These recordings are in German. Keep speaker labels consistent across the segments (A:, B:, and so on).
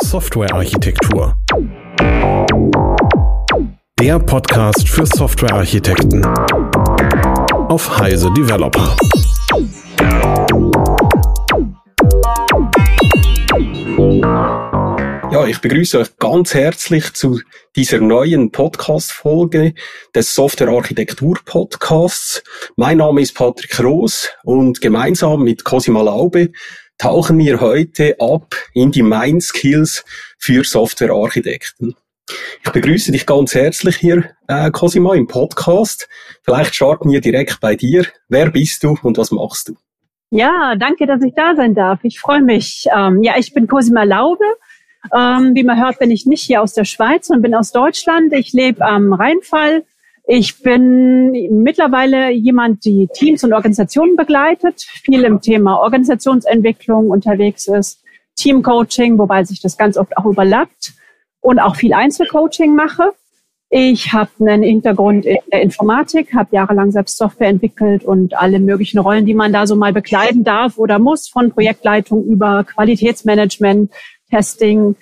A: Softwarearchitektur. Der Podcast für Softwarearchitekten auf Heise Developer.
B: Ja, ich begrüße euch ganz herzlich zu dieser neuen Podcast-Folge des Software-Architektur-Podcasts. Mein Name ist Patrick Roos und gemeinsam mit Cosima Laube tauchen wir heute ab in die Mind-Skills für Software-Architekten. Ich begrüße dich ganz herzlich hier, Cosima, im Podcast. Vielleicht starten wir direkt bei dir. Wer bist du und was machst du?
C: Ja, danke, dass ich da sein darf. Ich freue mich. Ich bin Cosima Laube. Wie man hört, bin ich nicht hier aus der Schweiz, sondern bin aus Deutschland. Ich lebe am Rheinfall. Ich bin mittlerweile jemand, die Teams und Organisationen begleitet, viel im Thema Organisationsentwicklung unterwegs ist, Teamcoaching, wobei sich das ganz oft auch überlappt, und auch viel Einzelcoaching mache. Ich habe einen Hintergrund in der Informatik, habe jahrelang selbst Software entwickelt und alle möglichen Rollen, die man da so mal bekleiden darf oder muss, von Projektleitung über Qualitätsmanagement, Testing,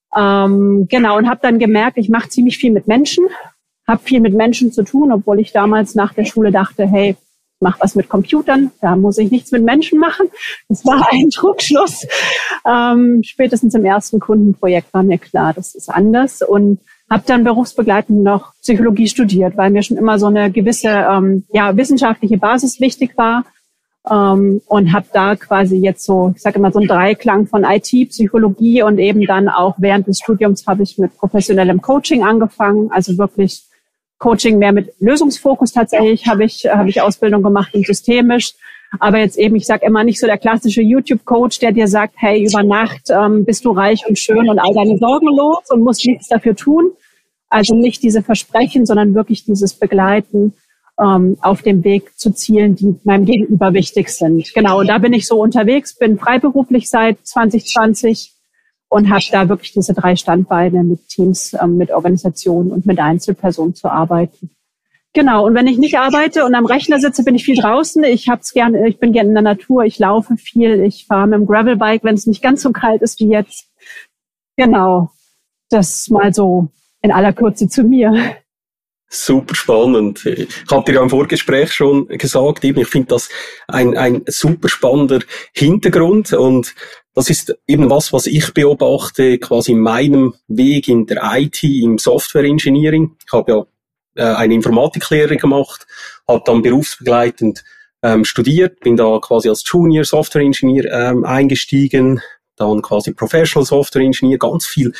C: und habe dann gemerkt, ich mache ziemlich viel mit Menschen, habe viel mit Menschen zu tun, obwohl ich damals nach der Schule dachte, hey, ich mache was mit Computern, da muss ich nichts mit Menschen machen. Das war ein Trugschluss. Spätestens im ersten Kundenprojekt war mir klar, das ist anders, und habe dann berufsbegleitend noch Psychologie studiert, weil mir schon immer so eine gewisse wissenschaftliche Basis wichtig war. Und habe da quasi jetzt so, ich sage immer, so einen Dreiklang von IT, Psychologie, und eben dann auch während des Studiums habe ich mit professionellem Coaching angefangen, also wirklich Coaching mehr mit Lösungsfokus tatsächlich, habe ich Ausbildung gemacht und systemisch, aber jetzt eben, ich sage immer, nicht so der klassische YouTube-Coach, der dir sagt, hey, über Nacht bist du reich und schön und all deine Sorgen los und musst nichts dafür tun, also nicht diese Versprechen, sondern wirklich dieses Begleiten auf dem Weg zu Zielen, die meinem Gegenüber wichtig sind. Genau, und da bin ich so unterwegs, bin freiberuflich seit 2020 und habe da wirklich diese 3 Standbeine mit Teams, mit Organisationen und mit Einzelpersonen zu arbeiten. Genau, und wenn ich nicht arbeite und am Rechner sitze, bin ich viel draußen. Ich bin gerne in der Natur, ich laufe viel, ich fahre mit dem Gravelbike, wenn es nicht ganz so kalt ist wie jetzt. Genau, das mal so in aller Kürze zu mir.
B: Super spannend. Ich habe dir ja im Vorgespräch schon gesagt, ich finde das ein super spannender Hintergrund, und das ist eben was ich beobachte, quasi in meinem Weg in der IT, im Software Engineering. Ich habe ja eine Informatiklehre gemacht, habe dann berufsbegleitend studiert, bin da quasi als Junior Software Engineer eingestiegen, dann quasi Professional Software Engineer, ganz viel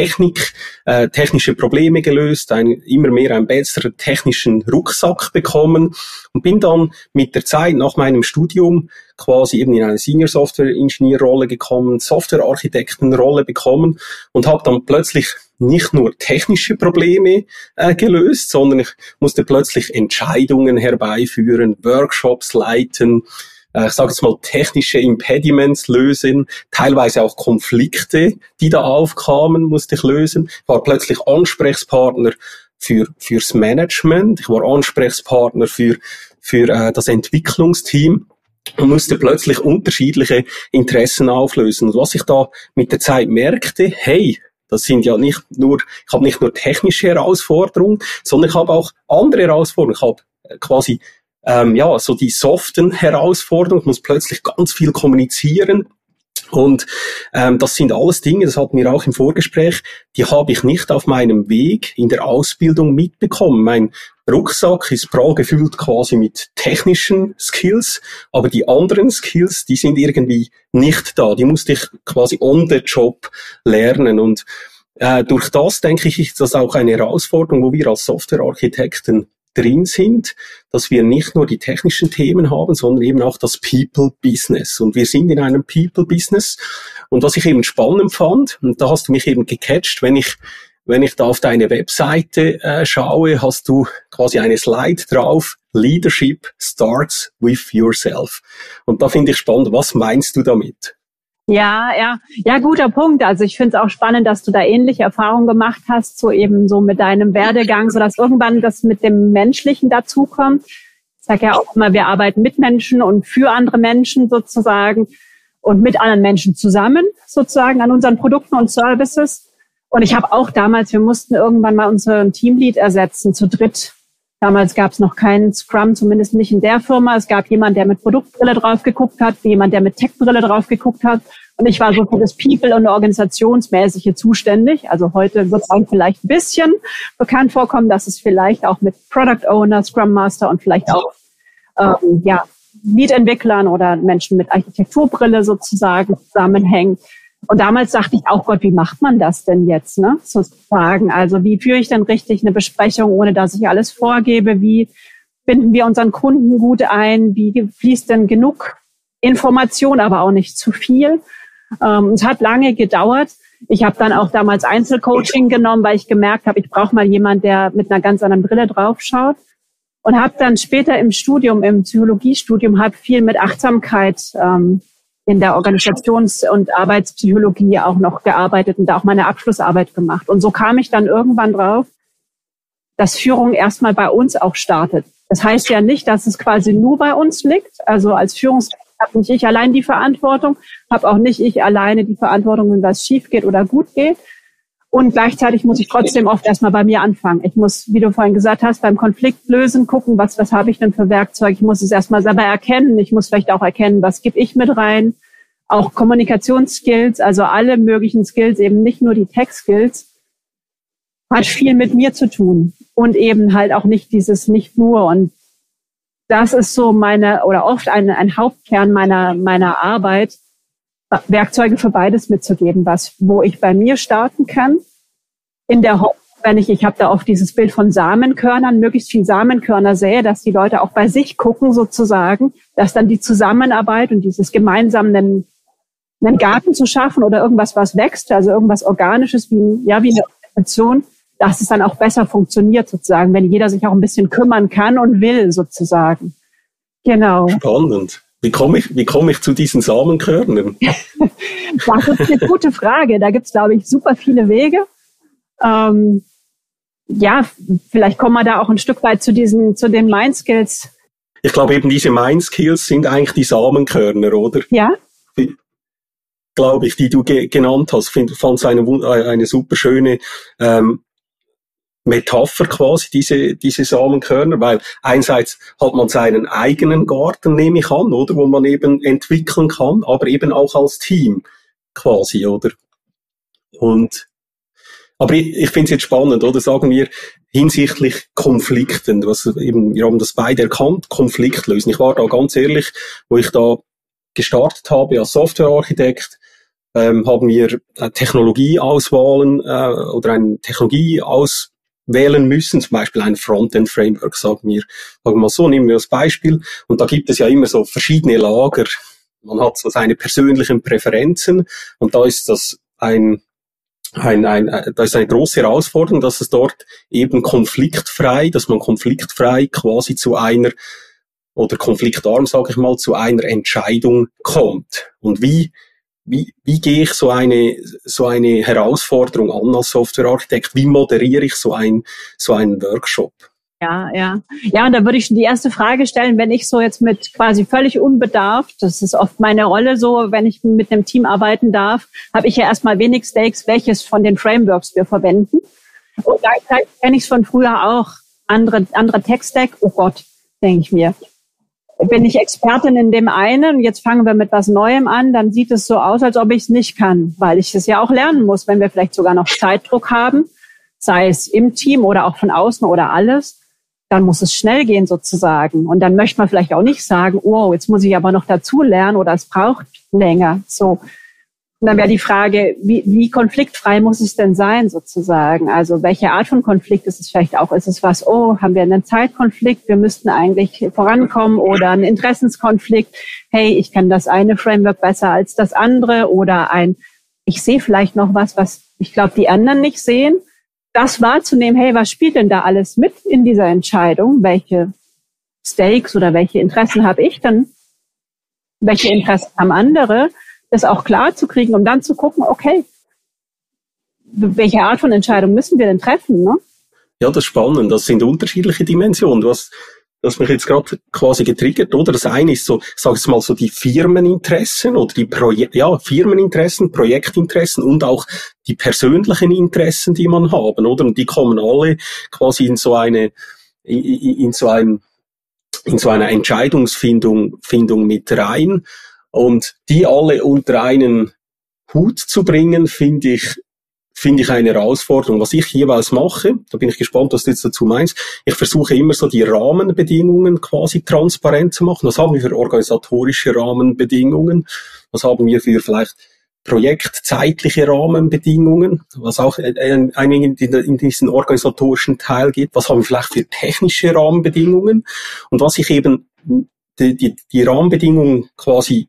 B: technische Probleme gelöst, immer mehr einen besseren technischen Rucksack bekommen, und bin dann mit der Zeit nach meinem Studium quasi eben in eine Senior Software Engineer Rolle gekommen, Software Architekten Rolle bekommen, und habe dann plötzlich nicht nur technische Probleme gelöst, sondern ich musste plötzlich Entscheidungen herbeiführen, Workshops leiten, ich sage jetzt mal technische Impediments lösen, teilweise auch Konflikte, die da aufkamen, musste ich lösen. Ich war plötzlich Ansprechpartner fürs Management, ich war Ansprechpartner für das Entwicklungsteam und musste plötzlich unterschiedliche Interessen auflösen. Und was ich da mit der Zeit merkte, hey, das sind ja ich habe nicht nur technische Herausforderungen, sondern ich habe auch andere Herausforderungen. Ich habe quasi so die soften Herausforderungen. Ich muss plötzlich ganz viel kommunizieren. Und das sind alles Dinge, das hatten wir auch im Vorgespräch, die habe ich nicht auf meinem Weg in der Ausbildung mitbekommen. Mein Rucksack ist prall gefüllt quasi mit technischen Skills, aber die anderen Skills, die sind irgendwie nicht da. Die musste ich quasi on the job lernen. Und durch das, denke ich, ist das auch eine Herausforderung, wo wir als Softwarearchitekten drin sind, dass wir nicht nur die technischen Themen haben, sondern eben auch das People-Business. Und wir sind in einem People-Business. Und was ich eben spannend fand, und da hast du mich eben gecatcht, wenn ich da auf deine Webseite schaue, hast du quasi eine Slide drauf, Leadership starts with yourself. Und da finde ich spannend, was meinst du damit?
C: Ja, guter Punkt. Also ich finde es auch spannend, dass du da ähnliche Erfahrungen gemacht hast, so eben so mit deinem Werdegang, sodass irgendwann das mit dem Menschlichen dazukommt. Ich sage ja auch immer, wir arbeiten mit Menschen und für andere Menschen sozusagen. und mit anderen Menschen zusammen sozusagen an unseren Produkten und Services. Und ich habe auch damals, wir mussten irgendwann mal unseren Teamlead ersetzen, zu dritt. Damals gab es noch keinen Scrum, zumindest nicht in der Firma. Es gab jemand, der mit Produktbrille drauf geguckt hat, jemand, der mit Tech-Brille drauf geguckt hat. Und ich war so für das People- und Organisationsmäßige zuständig. Also heute wird es einem vielleicht ein bisschen bekannt vorkommen, dass es vielleicht auch mit Product Owner, Scrum Master und vielleicht auch Lead-Entwicklern oder Menschen mit Architekturbrille sozusagen zusammenhängt. Und damals dachte ich auch, Gott, wie macht man das denn jetzt, ne? Sozusagen. Also wie führe ich denn richtig eine Besprechung, ohne dass ich alles vorgebe? Wie binden wir unseren Kunden gut ein? Wie fließt denn genug Information, aber auch nicht zu viel? Es hat lange gedauert. Ich habe dann auch damals Einzelcoaching genommen, weil ich gemerkt habe, ich brauche mal jemanden, der mit einer ganz anderen Brille draufschaut. Und habe dann später im Studium, im Psychologiestudium, habe viel mit Achtsamkeit in der Organisations- und Arbeitspsychologie auch noch gearbeitet und da auch meine Abschlussarbeit gemacht. Und so kam ich dann irgendwann drauf, dass Führung erstmal bei uns auch startet. Das heißt ja nicht, dass es quasi nur bei uns liegt. Also als Führungskraft habe nicht ich allein die Verantwortung, habe auch nicht ich alleine die Verantwortung, wenn was schief geht oder gut geht. Und gleichzeitig muss ich trotzdem oft erstmal bei mir anfangen. Ich muss, wie du vorhin gesagt hast, beim Konflikt lösen, gucken, was habe ich denn für Werkzeug. Ich muss es erstmal selber erkennen. Ich muss vielleicht auch erkennen, was gebe ich mit rein. Auch Kommunikationsskills, also alle möglichen Skills, eben nicht nur die Tech-Skills, hat viel mit mir zu tun. Und eben halt auch nicht dieses nicht nur. Und das ist so oft ein Hauptkern meiner Arbeit, Werkzeuge für beides mitzugeben, wo ich bei mir starten kann, in der Hoffnung, ich habe da oft dieses Bild von Samenkörnern, möglichst viel Samenkörner sähe, dass die Leute auch bei sich gucken sozusagen, dass dann die Zusammenarbeit und dieses gemeinsam einen Garten zu schaffen oder irgendwas, was wächst, also irgendwas Organisches wie eine Organisation, dass es dann auch besser funktioniert sozusagen, wenn jeder sich auch ein bisschen kümmern kann und will sozusagen. Genau.
B: Spannend. Wie komme ich zu diesen Samenkörnern?
C: Das ist eine gute Frage. Da gibt es, glaube ich, super viele Wege. Vielleicht kommen wir da auch ein Stück weit zu den Mind-Skills.
B: Ich glaube eben, diese Mind-Skills sind eigentlich die Samenkörner, oder? Ja. Glaube ich, die du genannt hast. Ich fand es eine super schöne Metapher quasi, diese Samenkörner, weil einerseits hat man seinen eigenen Garten, nehme ich an, oder, wo man eben entwickeln kann, aber eben auch als Team quasi, oder? Aber ich finde es jetzt spannend, oder? Sagen wir, hinsichtlich Konflikten, wir haben das beide erkannt, Konflikt lösen. Ich war da ganz ehrlich, wo ich da gestartet habe als Softwarearchitekt, haben wir Technologieauswahlen oder eine Technologie auswählen müssen, zum Beispiel ein Frontend-Framework, sagen wir mal so, nehmen wir das Beispiel. Und da gibt es ja immer so verschiedene Lager. Man hat so seine persönlichen Präferenzen und da ist das da ist eine große Herausforderung, dass es dort eben dass man konfliktfrei quasi oder konfliktarm, sage ich mal, zu einer Entscheidung kommt. Und wie gehe ich so eine Herausforderung an als Softwarearchitekt? Wie moderiere ich so einen Workshop?
C: Ja, und da würde ich schon die erste Frage stellen, wenn ich so jetzt mit quasi völlig unbedarft, das ist oft meine Rolle so, wenn ich mit einem Team arbeiten darf, habe ich ja erstmal wenig Stakes, welches von den Frameworks wir verwenden. Und gleichzeitig kenne ich es von früher auch, andere Tech-Stack, oh Gott, denke ich mir. Bin ich Expertin in dem einen, jetzt fangen wir mit was Neuem an, dann sieht es so aus, als ob ich es nicht kann, weil ich es ja auch lernen muss, wenn wir vielleicht sogar noch Zeitdruck haben, sei es im Team oder auch von außen oder alles, dann muss es schnell gehen sozusagen. Und dann möchte man vielleicht auch nicht sagen, oh, jetzt muss ich aber noch dazu lernen oder es braucht länger. So. Und dann wäre die Frage, wie konfliktfrei muss es denn sein sozusagen? Also welche Art von Konflikt ist es vielleicht auch? Ist es haben wir einen Zeitkonflikt, wir müssten eigentlich vorankommen oder einen Interessenskonflikt? Hey, ich kann das eine Framework besser als das andere oder ich sehe vielleicht noch was ich glaube, die anderen nicht sehen. Das wahrzunehmen, hey, was spielt denn da alles mit in dieser Entscheidung? Welche Stakes oder welche Interessen habe ich denn? Welche Interessen haben andere? Das auch klar zu kriegen, um dann zu gucken, okay, welche Art von Entscheidung müssen wir denn treffen, ne?
B: Ja, das ist spannend. Das sind unterschiedliche Dimensionen. Du hast das mich jetzt gerade quasi getriggert, oder? Das eine ist so, sag ich mal so, die Firmeninteressen oder die Firmeninteressen, Projektinteressen und auch die persönlichen Interessen, die man haben, oder? Und die kommen alle quasi in so eine Entscheidungsfindung mit rein. Und die alle unter einen Hut zu bringen, finde ich eine Herausforderung. Was ich jeweils mache, da bin ich gespannt, was du jetzt dazu meinst, ich versuche immer so die Rahmenbedingungen quasi transparent zu machen. Was haben wir für organisatorische Rahmenbedingungen? Was haben wir für vielleicht projektzeitliche Rahmenbedingungen, was auch in diesen organisatorischen Teil geht? Was haben wir vielleicht für technische Rahmenbedingungen? Und was ich eben, die Rahmenbedingungen quasi,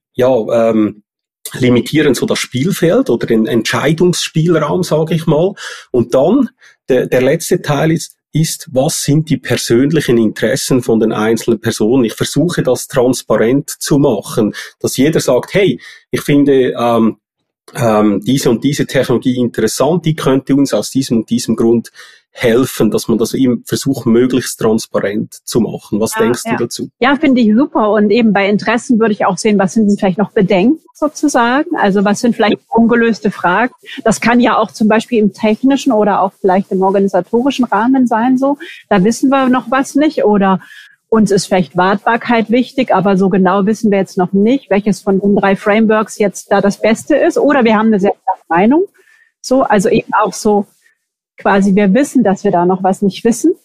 B: limitieren so das Spielfeld oder den Entscheidungsspielraum, sage ich mal. Und dann, der letzte Teil ist, was sind die persönlichen Interessen von den einzelnen Personen? Ich versuche das transparent zu machen, dass jeder sagt, hey, ich finde diese und diese Technologie interessant, die könnte uns aus diesem und diesem Grund helfen, dass man das eben versucht, möglichst transparent zu machen. Was denkst du dazu?
C: Ja, finde ich super. Und eben bei Interessen würde ich auch sehen, was sind denn vielleicht noch Bedenken sozusagen? Also was sind vielleicht ungelöste Fragen? Das kann ja auch zum Beispiel im technischen oder auch vielleicht im organisatorischen Rahmen sein, so. Da wissen wir noch was nicht oder uns ist vielleicht Wartbarkeit wichtig, aber so genau wissen wir jetzt noch nicht, welches von den 3 Frameworks jetzt da das Beste ist. Oder wir haben eine sehr klare Meinung. So, also eben auch so, quasi, wir wissen, dass wir da noch was nicht wissen.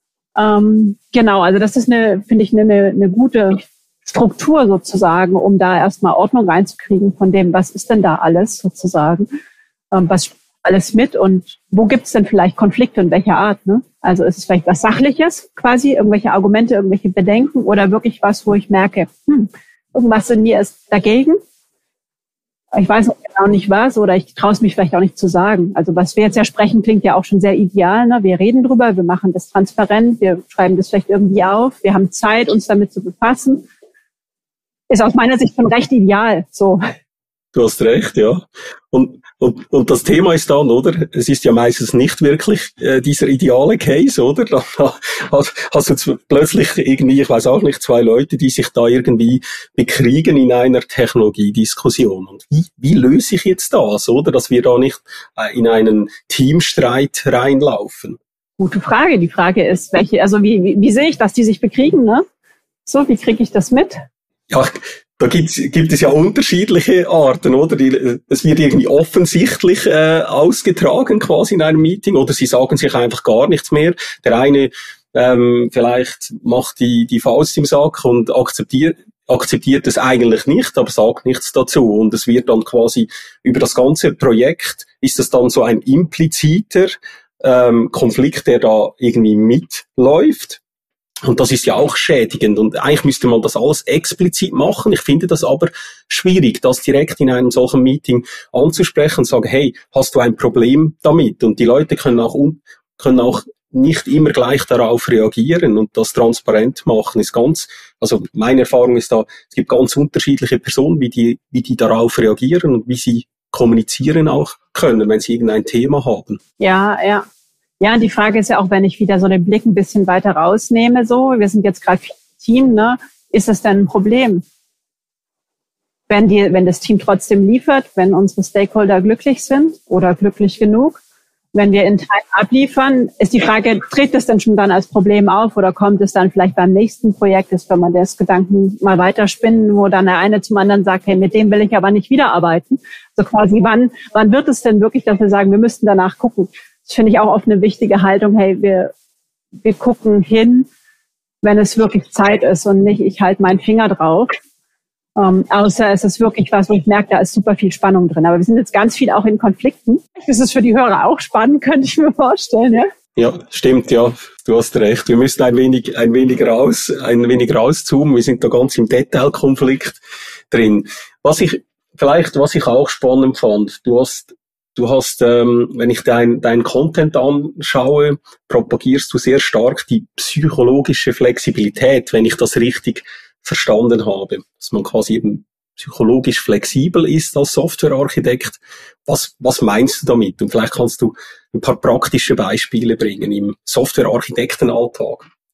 C: Genau, also das ist finde ich eine gute Struktur sozusagen, um da erstmal Ordnung reinzukriegen von dem, was ist denn da alles sozusagen, was spielt alles mit und wo gibt es denn vielleicht Konflikte und welcher Art, ne? Also ist es vielleicht was Sachliches quasi, irgendwelche Argumente, irgendwelche Bedenken oder wirklich was, wo ich merke, irgendwas in mir ist dagegen. Ich weiß auch genau nicht was oder ich traue es mich vielleicht auch nicht zu sagen. Also was wir jetzt ja sprechen, klingt ja auch schon sehr ideal. Ne? Wir reden drüber, wir machen das transparent, wir schreiben das vielleicht irgendwie auf, wir haben Zeit, uns damit zu befassen. Ist aus meiner Sicht schon recht ideal. So.
B: Du hast recht, ja. Und das Thema ist dann, oder? Es ist ja meistens nicht wirklich dieser ideale Case, oder? Da hast du plötzlich irgendwie, ich weiß auch nicht, 2 Leute, die sich da irgendwie bekriegen in einer Technologiediskussion. Und wie löse ich jetzt das, oder? Dass wir da nicht in einen Teamstreit reinlaufen.
C: Gute Frage. Die Frage ist, wie sehe ich, dass die sich bekriegen, ne? So, wie kriege ich das mit?
B: Ja, da gibt es ja unterschiedliche Arten, oder? Es wird irgendwie offensichtlich ausgetragen quasi in einem Meeting, oder sie sagen sich einfach gar nichts mehr. Der eine vielleicht macht die Faust im Sack und akzeptiert es eigentlich nicht, aber sagt nichts dazu. Und es wird dann quasi über das ganze Projekt, ist es dann so ein impliziter Konflikt, der da irgendwie mitläuft. Und das ist ja auch schädigend. Und eigentlich müsste man das alles explizit machen. Ich finde das aber schwierig, das direkt in einem solchen Meeting anzusprechen und sagen, hey, hast du ein Problem damit? Und die Leute können auch nicht immer gleich darauf reagieren und das transparent machen ist also meine Erfahrung ist da, es gibt ganz unterschiedliche Personen, wie die darauf reagieren und wie sie kommunizieren auch können, wenn sie irgendein Thema haben.
C: Ja, die Frage ist ja auch, wenn ich wieder so den Blick ein bisschen weiter rausnehme, so, wir sind jetzt gerade Team, ne, ist das denn ein Problem? Wenn das Team trotzdem liefert, wenn unsere Stakeholder glücklich sind oder glücklich genug, wenn wir in Time abliefern, ist die Frage, tritt es denn schon dann als Problem auf oder kommt es dann vielleicht beim nächsten Projekt, ist, wenn man das Gedanken mal weiterspinnen, wo dann der eine zum anderen sagt, hey, mit dem will ich aber nicht wiederarbeiten. So quasi, wann wird es denn wirklich, dass wir sagen, wir müssten danach gucken? Das finde ich auch oft eine wichtige Haltung. Hey, wir gucken hin, wenn es wirklich Zeit ist und nicht, ich halte meinen Finger drauf. Außer es ist wirklich was, wo ich merke, da ist super viel Spannung drin. Aber wir sind jetzt ganz viel auch in Konflikten. Das ist für die Hörer auch spannend, könnte ich mir vorstellen, ja?
B: Ja, stimmt, ja. Du hast recht. Wir müssen ein wenig rauszoomen. Wir sind da ganz im Detailkonflikt drin. Was ich auch spannend fand, du hast, wenn ich dein Content anschaue, propagierst du sehr stark die psychologische Flexibilität, wenn ich das richtig verstanden habe. Dass man quasi eben psychologisch flexibel ist als Softwarearchitekt. Was meinst du damit? Und vielleicht kannst du ein paar praktische Beispiele bringen im Softwarearchitektenalltag.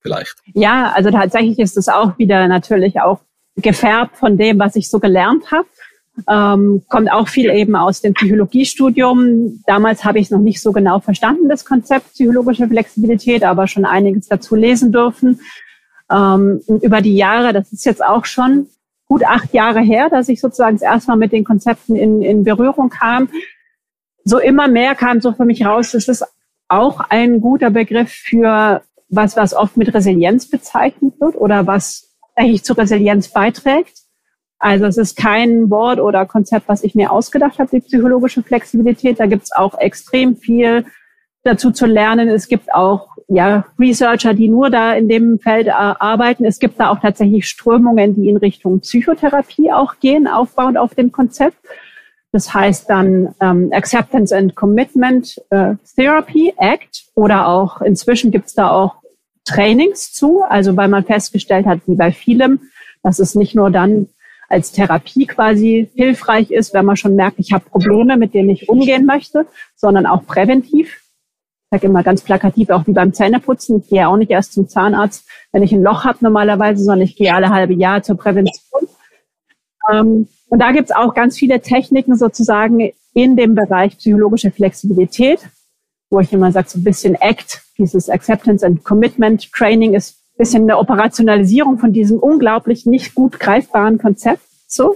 B: vielleicht?
C: Ja, also tatsächlich ist es auch wieder natürlich auch gefärbt von dem, was ich so gelernt habe. Kommt auch viel eben aus dem Psychologiestudium. Damals habe ich es noch nicht so genau verstanden, das Konzept psychologische Flexibilität, aber schon einiges dazu lesen dürfen. Über die Jahre, das ist jetzt auch schon gut 8 Jahre her, dass ich sozusagen das erste Mal mit den Konzepten in Berührung kam. So immer mehr kam so für mich raus, es ist auch ein guter Begriff für was oft mit Resilienz bezeichnet wird oder was eigentlich zu Resilienz beiträgt. Also es ist kein Wort oder Konzept, was ich mir ausgedacht habe, die psychologische Flexibilität. Da gibt es auch extrem viel dazu zu lernen. Es gibt auch Researcher, die nur da in dem Feld arbeiten. Es gibt da auch tatsächlich Strömungen, die in Richtung Psychotherapie auch gehen, aufbauend auf dem Konzept. Das heißt dann Acceptance and Commitment Therapy, ACT, oder auch inzwischen gibt es da auch Trainings zu, also weil man festgestellt hat, wie bei vielem, dass es nicht nur dann als Therapie quasi hilfreich ist, wenn man schon merkt, ich habe Probleme, mit denen ich umgehen möchte, sondern auch präventiv. Ich sage immer ganz plakativ, auch wie beim Zähneputzen. Ich gehe auch nicht erst zum Zahnarzt, wenn ich ein Loch habe normalerweise, sondern ich gehe alle halbe Jahr zur Prävention. Und da gibt es auch ganz viele Techniken sozusagen in dem Bereich psychologische Flexibilität, wo ich immer sage, so ein bisschen ACT, dieses Acceptance and Commitment Training ist ein bisschen eine Operationalisierung von diesem unglaublich nicht gut greifbaren Konzept. So.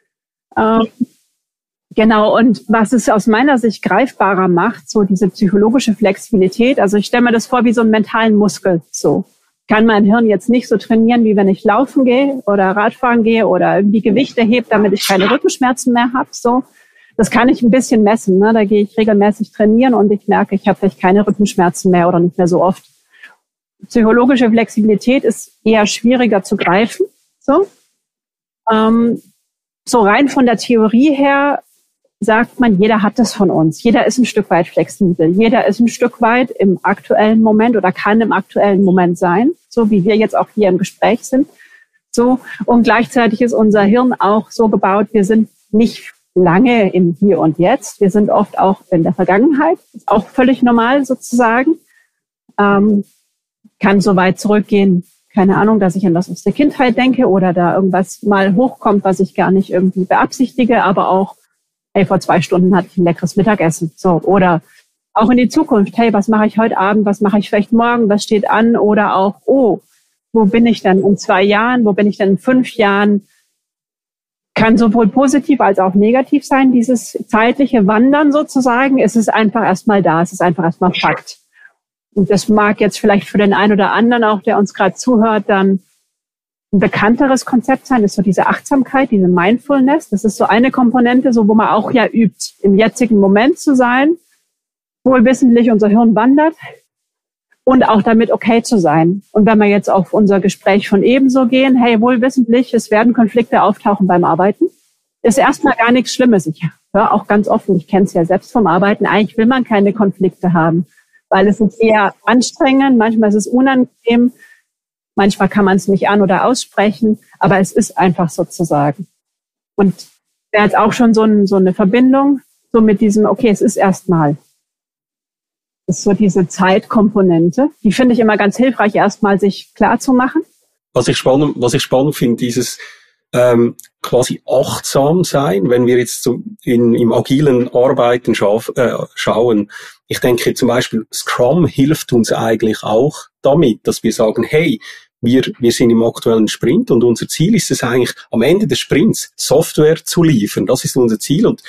C: Genau, und was es aus meiner Sicht greifbarer macht, so diese psychologische Flexibilität, also ich stelle mir das vor wie so einen mentalen Muskel. So kann mein Hirn jetzt nicht so trainieren, wie wenn ich laufen gehe oder Radfahren gehe oder irgendwie Gewichte hebe, damit ich keine Rückenschmerzen mehr habe. So, das kann ich ein bisschen messen. Ne? Da gehe ich regelmäßig trainieren und ich merke, ich habe vielleicht keine Rückenschmerzen mehr oder nicht mehr so oft. Psychologische Flexibilität ist eher schwieriger zu greifen. So rein von der Theorie her sagt man, jeder hat das von uns. Jeder ist ein Stück weit flexibel. Jeder ist ein Stück weit im aktuellen Moment oder kann im aktuellen Moment sein, so wie wir jetzt auch hier im Gespräch sind. So, und gleichzeitig ist unser Hirn auch so gebaut, wir sind nicht lange im Hier und Jetzt. Wir sind oft auch in der Vergangenheit. Ist auch völlig normal sozusagen. Kann so weit zurückgehen, keine Ahnung, dass ich an was aus der Kindheit denke oder da irgendwas mal hochkommt, was ich gar nicht irgendwie beabsichtige, aber auch, hey, vor 2 Stunden hatte ich ein leckeres Mittagessen. So, oder auch in die Zukunft, hey, was mache ich heute Abend, was mache ich vielleicht morgen, was steht an? Oder auch, oh, wo bin ich denn in 2 Jahren, wo bin ich denn in 5 Jahren? Kann sowohl positiv als auch negativ sein, dieses zeitliche Wandern sozusagen. Es ist einfach erstmal da, es ist einfach erstmal Fakt. Und das mag jetzt vielleicht für den einen oder anderen auch, der uns gerade zuhört, dann ein bekannteres Konzept sein, ist so diese Achtsamkeit, diese Mindfulness. Das ist so eine Komponente, so wo man auch ja übt, im jetzigen Moment zu sein, wohlwissentlich unser Hirn wandert und auch damit okay zu sein. Und wenn wir jetzt auf unser Gespräch von ebenso gehen, hey, wohlwissentlich, es werden Konflikte auftauchen beim Arbeiten, ist erstmal gar nichts Schlimmes. Ich höre auch ganz offen, ich kenne es ja selbst vom Arbeiten, eigentlich will man keine Konflikte haben, weil es ist eher anstrengend, manchmal ist es unangenehm, manchmal kann man es nicht an- oder aussprechen, aber es ist einfach sozusagen. Und wäre jetzt auch schon so eine Verbindung, so mit diesem, okay, es ist erstmal. Das ist so diese Zeitkomponente. Die finde ich immer ganz hilfreich, erstmal sich klar zu machen.
B: Was ich spannend finde, dieses quasi achtsam sein, wenn wir jetzt im agilen Arbeiten schauen. Ich denke zum Beispiel, Scrum hilft uns eigentlich auch damit, dass wir sagen, hey, wir sind im aktuellen Sprint und unser Ziel ist es eigentlich, am Ende des Sprints Software zu liefern. Das ist unser Ziel und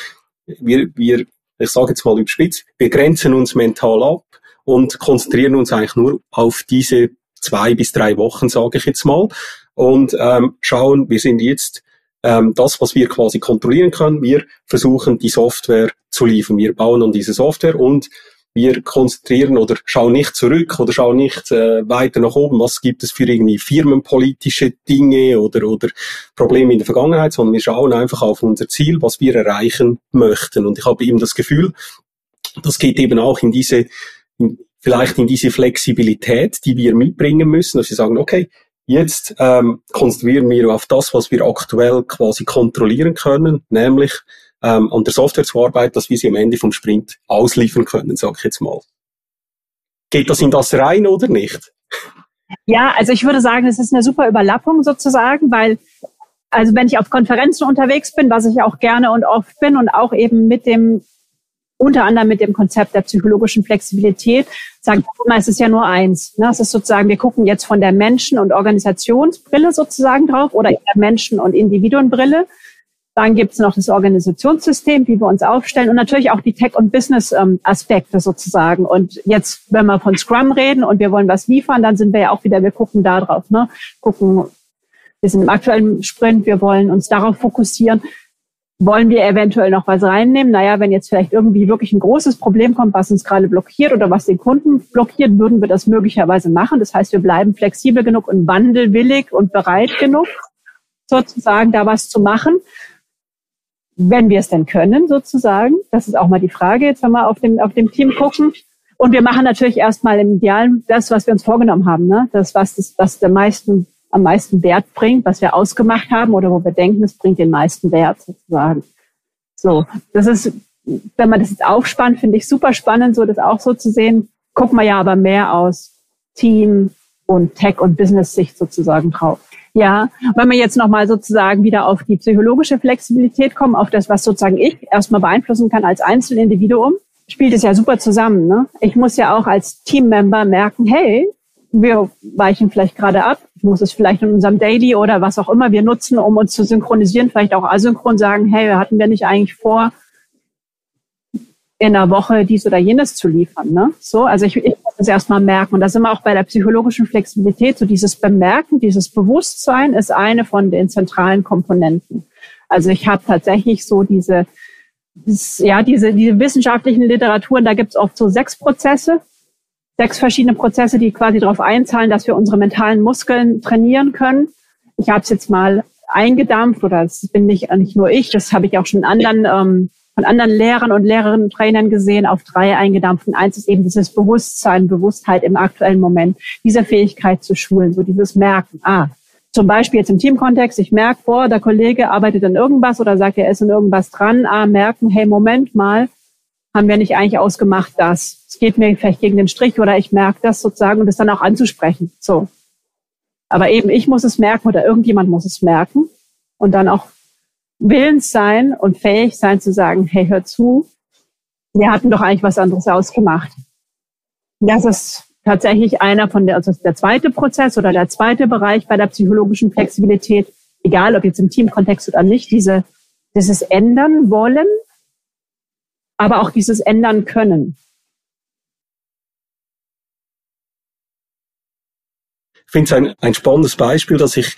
B: wir ich sage jetzt mal überspitzt, wir grenzen uns mental ab und konzentrieren uns eigentlich nur auf diese 2 bis 3 Wochen, sage ich jetzt mal, und schauen, wir sind jetzt das, was wir quasi kontrollieren können, wir versuchen die Software zu liefern. Wir bauen an diese Software und wir konzentrieren oder schauen nicht zurück oder schauen nicht weiter nach oben, was gibt es für irgendwie firmenpolitische Dinge oder Probleme in der Vergangenheit, sondern wir schauen einfach auf unser Ziel, was wir erreichen möchten. Und ich habe eben das Gefühl, das geht eben auch vielleicht in diese Flexibilität, die wir mitbringen müssen, dass wir sagen, okay, jetzt konzentrieren wir auf das, was wir aktuell quasi kontrollieren können, nämlich an der Software zu arbeiten, dass wir sie am Ende vom Sprint ausliefern können, sage ich jetzt mal. Geht das in das rein oder nicht?
C: Ja, also ich würde sagen, es ist eine super Überlappung sozusagen, weil, also wenn ich auf Konferenzen unterwegs bin, was ich auch gerne und oft bin und auch eben unter anderem mit dem Konzept der psychologischen Flexibilität, sagen wir mal, es ist ja nur eins. Ne? Es ist sozusagen, wir gucken jetzt von der Menschen- und Organisationsbrille sozusagen drauf oder in der Menschen- und Individuenbrille. Dann gibt es noch das Organisationssystem, wie wir uns aufstellen und natürlich auch die Tech- und Business-Aspekte sozusagen. Und jetzt, wenn wir von Scrum reden und wir wollen was liefern, dann sind wir ja auch wieder, wir gucken da drauf. Ne? Wir sind im aktuellen Sprint, wir wollen uns darauf fokussieren. Wollen wir eventuell noch was reinnehmen? Naja, wenn jetzt vielleicht irgendwie wirklich ein großes Problem kommt, was uns gerade blockiert oder was den Kunden blockiert, würden wir das möglicherweise machen. Das heißt, wir bleiben flexibel genug und wandelwillig und bereit genug, sozusagen da was zu machen, wenn wir es denn können, sozusagen. Das ist auch mal die Frage, jetzt wenn wir auf dem Team gucken. Und wir machen natürlich erstmal im Idealen das, was wir uns vorgenommen haben, ne? Das, was am meisten Wert bringt, was wir ausgemacht haben oder wo wir denken, es bringt den meisten Wert sozusagen. So, das ist, wenn man das jetzt aufspannt, finde ich super spannend, so das auch so zu sehen. Gucken wir ja aber mehr aus Team und Tech- und Business-Sicht sozusagen drauf. Ja, wenn wir jetzt nochmal sozusagen wieder auf die psychologische Flexibilität kommen, auf das, was sozusagen ich erstmal beeinflussen kann als Einzelindividuum, spielt es ja super zusammen. Ne? Ich muss ja auch als Teammember merken, hey, wir weichen vielleicht gerade ab. Ich muss es vielleicht in unserem Daily oder was auch immer wir nutzen, um uns zu synchronisieren, vielleicht auch asynchron sagen, hey, hatten wir nicht eigentlich vor, in einer Woche dies oder jenes zu liefern. Ne? So, also ich muss das erstmal merken. Und da sind wir auch bei der psychologischen Flexibilität. So dieses Bemerken, dieses Bewusstsein ist eine von den zentralen Komponenten. Also ich habe tatsächlich so diese wissenschaftlichen Literaturen, da gibt es oft so 6 verschiedene Prozesse, die quasi darauf einzahlen, dass wir unsere mentalen Muskeln trainieren können. Ich habe es jetzt mal eingedampft, oder das bin nicht nur ich, das habe ich auch schon von anderen Lehrern und Lehrerinnen und Trainern gesehen, auf 3 eingedampft. Und 1 ist eben dieses Bewusstheit im aktuellen Moment, diese Fähigkeit zu schulen, so dieses Merken. Zum Beispiel jetzt im Teamkontext, ich merke, der Kollege arbeitet an irgendwas oder sagt, er ist in irgendwas dran. Merken, hey, Moment mal, haben wir nicht eigentlich ausgemacht, dass es geht mir vielleicht gegen den Strich oder ich merke das sozusagen und das dann auch anzusprechen. So. Aber eben ich muss es merken oder irgendjemand muss es merken und dann auch willens sein und fähig sein zu sagen, hey, hör zu, wir hatten doch eigentlich was anderes ausgemacht. Das ist tatsächlich also der zweite Prozess oder der zweite Bereich bei der psychologischen Flexibilität, egal ob jetzt im Teamkontext oder nicht, dieses ändern wollen, aber auch dieses ändern können.
B: Ich finde es ein spannendes Beispiel, das ich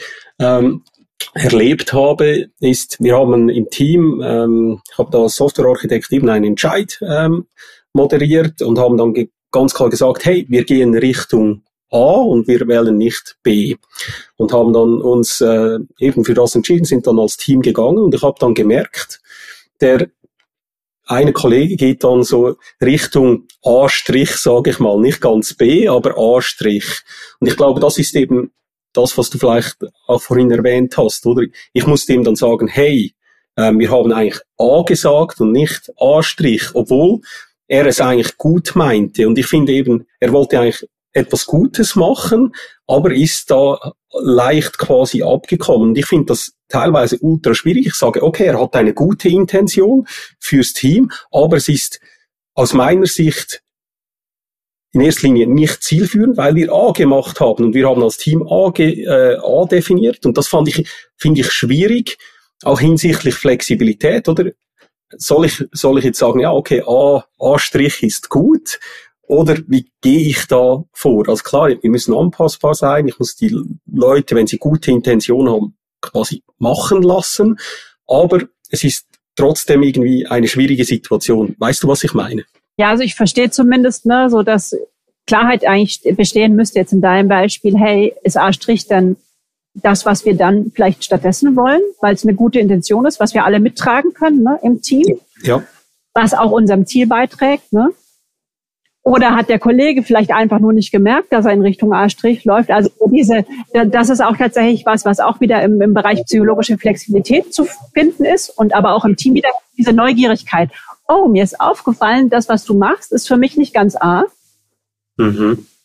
B: erlebt habe, ist, wir haben im Team, ich habe da als Softwarearchitekt eben einen Entscheid moderiert und haben dann ganz klar gesagt, hey, wir gehen Richtung A und wir wählen nicht B. Und haben dann uns eben für das entschieden, sind dann als Team gegangen und ich habe dann gemerkt, der eine Kollege geht dann so Richtung A', sage ich mal, nicht ganz B, aber A'. Und ich glaube, das ist eben das, was du vielleicht auch vorhin erwähnt hast, oder? Ich musste ihm dann sagen, hey, wir haben eigentlich A gesagt und nicht A', obwohl er es eigentlich gut meinte. Und ich finde eben, er wollte eigentlich etwas Gutes machen, aber ist da leicht quasi abgekommen. Und ich finde das teilweise ultra schwierig. Ich sage, okay, er hat eine gute Intention fürs Team, aber es ist aus meiner Sicht in erster Linie nicht zielführend, weil wir A gemacht haben und wir haben als Team A definiert und das finde ich schwierig, auch hinsichtlich Flexibilität, oder? Soll ich jetzt sagen, ja, okay, A' ist gut, oder wie gehe ich da vor? Also klar, wir müssen anpassbar sein, ich muss die Leute, wenn sie gute Intentionen haben, quasi machen lassen, aber es ist trotzdem irgendwie eine schwierige Situation. Weißt du, was ich meine?
C: Ja, also ich verstehe zumindest, so dass Klarheit eigentlich bestehen müsste jetzt in deinem Beispiel, hey, ist A' dann das, was wir dann vielleicht stattdessen wollen, weil es eine gute Intention ist, was wir alle mittragen können, ne, im Team,
B: ja,
C: was auch unserem Ziel beiträgt, ne? Oder hat der Kollege vielleicht einfach nur nicht gemerkt, dass er in Richtung A' läuft? Also das ist auch tatsächlich was auch wieder im Bereich psychologische Flexibilität zu finden ist und aber auch im Team wieder diese Neugierigkeit. Oh, mir ist aufgefallen, das, was du machst, ist für mich nicht ganz A. Mhm.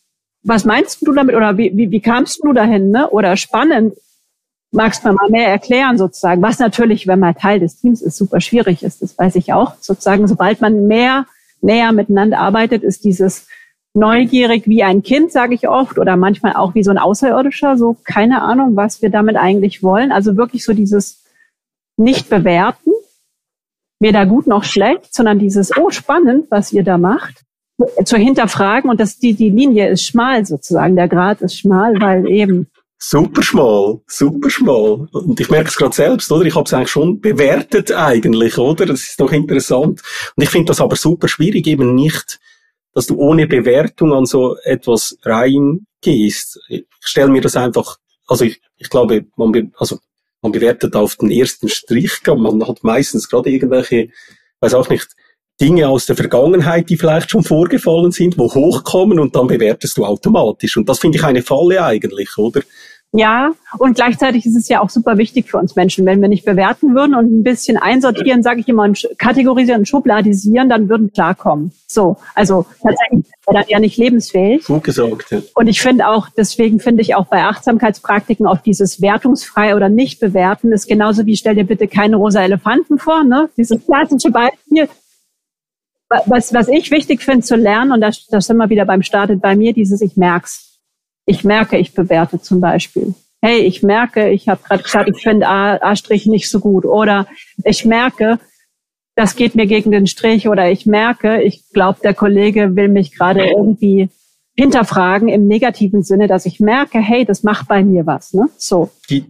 C: was meinst du damit oder wie kamst du dahin, ne? Oder spannend, magst du mir mal mehr erklären sozusagen, was natürlich, wenn man Teil des Teams ist, super schwierig ist, das weiß ich auch. Sozusagen, sobald man näher miteinander arbeitet, ist dieses neugierig wie ein Kind, sage ich oft, oder manchmal auch wie so ein Außerirdischer, so keine Ahnung, was wir damit eigentlich wollen. Also wirklich so dieses nicht bewerten, weder gut noch schlecht, sondern dieses, oh, spannend, was ihr da macht, zu hinterfragen. Und die Linie ist schmal sozusagen, der Grat ist schmal, weil eben
B: super schmal. Und ich merke es gerade selbst, oder? Ich habe es eigentlich schon bewertet eigentlich, oder? Das ist doch interessant. Und ich finde das aber super schwierig, eben nicht, dass du ohne Bewertung an so etwas reingehst. Ich stelle mir das einfach, also ich glaube, man bewertet auf den ersten Strich, man hat meistens gerade irgendwelche, weiß auch nicht, Dinge aus der Vergangenheit, die vielleicht schon vorgefallen sind, wo hochkommen und dann bewertest du automatisch. Und das finde ich eine Falle eigentlich, oder?
C: Ja, und gleichzeitig ist es ja auch super wichtig für uns Menschen. Wenn wir nicht bewerten würden und ein bisschen einsortieren, sage ich immer, kategorisieren und schubladisieren, dann würden wir klarkommen. So, also tatsächlich wäre das ja nicht lebensfähig.
B: Gut gesagt, ja.
C: Und deswegen finde ich auch bei Achtsamkeitspraktiken auch dieses wertungsfrei oder nicht bewerten ist genauso wie, stell dir bitte keine rosa Elefanten vor, ne? Dieses klassische Beispiel. Was ich wichtig finde zu lernen, und da sind wir wieder beim Startet bei mir, dieses ich merk's. Ich merke, ich bewerte zum Beispiel. Hey, ich merke, ich habe gerade gesagt, ich finde A' nicht so gut. Oder ich merke, das geht mir gegen den Strich. Oder ich merke, ich glaube, der Kollege will mich gerade irgendwie hinterfragen im negativen Sinne, dass ich merke, hey, das macht bei mir was. Ne? So.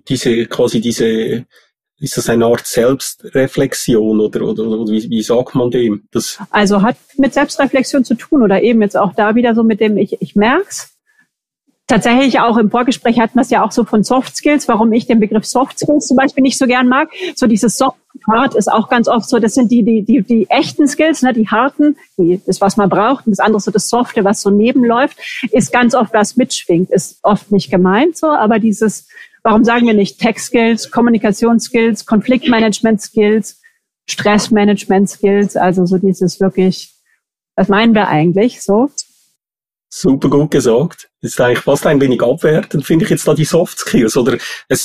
C: Ist das eine Art Selbstreflexion oder wie sagt man dem? Also hat mit Selbstreflexion zu tun oder eben jetzt auch da wieder so mit dem ich merk's. Tatsächlich auch im Vorgespräch hatten wir es ja auch so von Soft Skills, warum ich den Begriff Soft Skills zum Beispiel nicht so gern mag. So dieses Soft Hard ist auch ganz oft so, das sind die echten Skills, ne, die harten, das was man braucht. Und das andere so das Softe, was so nebenläuft, ist ganz oft was mitschwingt, ist oft nicht gemeint so, aber dieses, warum sagen wir nicht Tech Skills, Kommunikationsskills, Konfliktmanagement Skills, Stressmanagement Skills, also so dieses wirklich, was meinen wir eigentlich so?
B: Super gut gesagt. Das ist eigentlich fast ein wenig abwertend, finde ich jetzt da die Soft Skills. Oder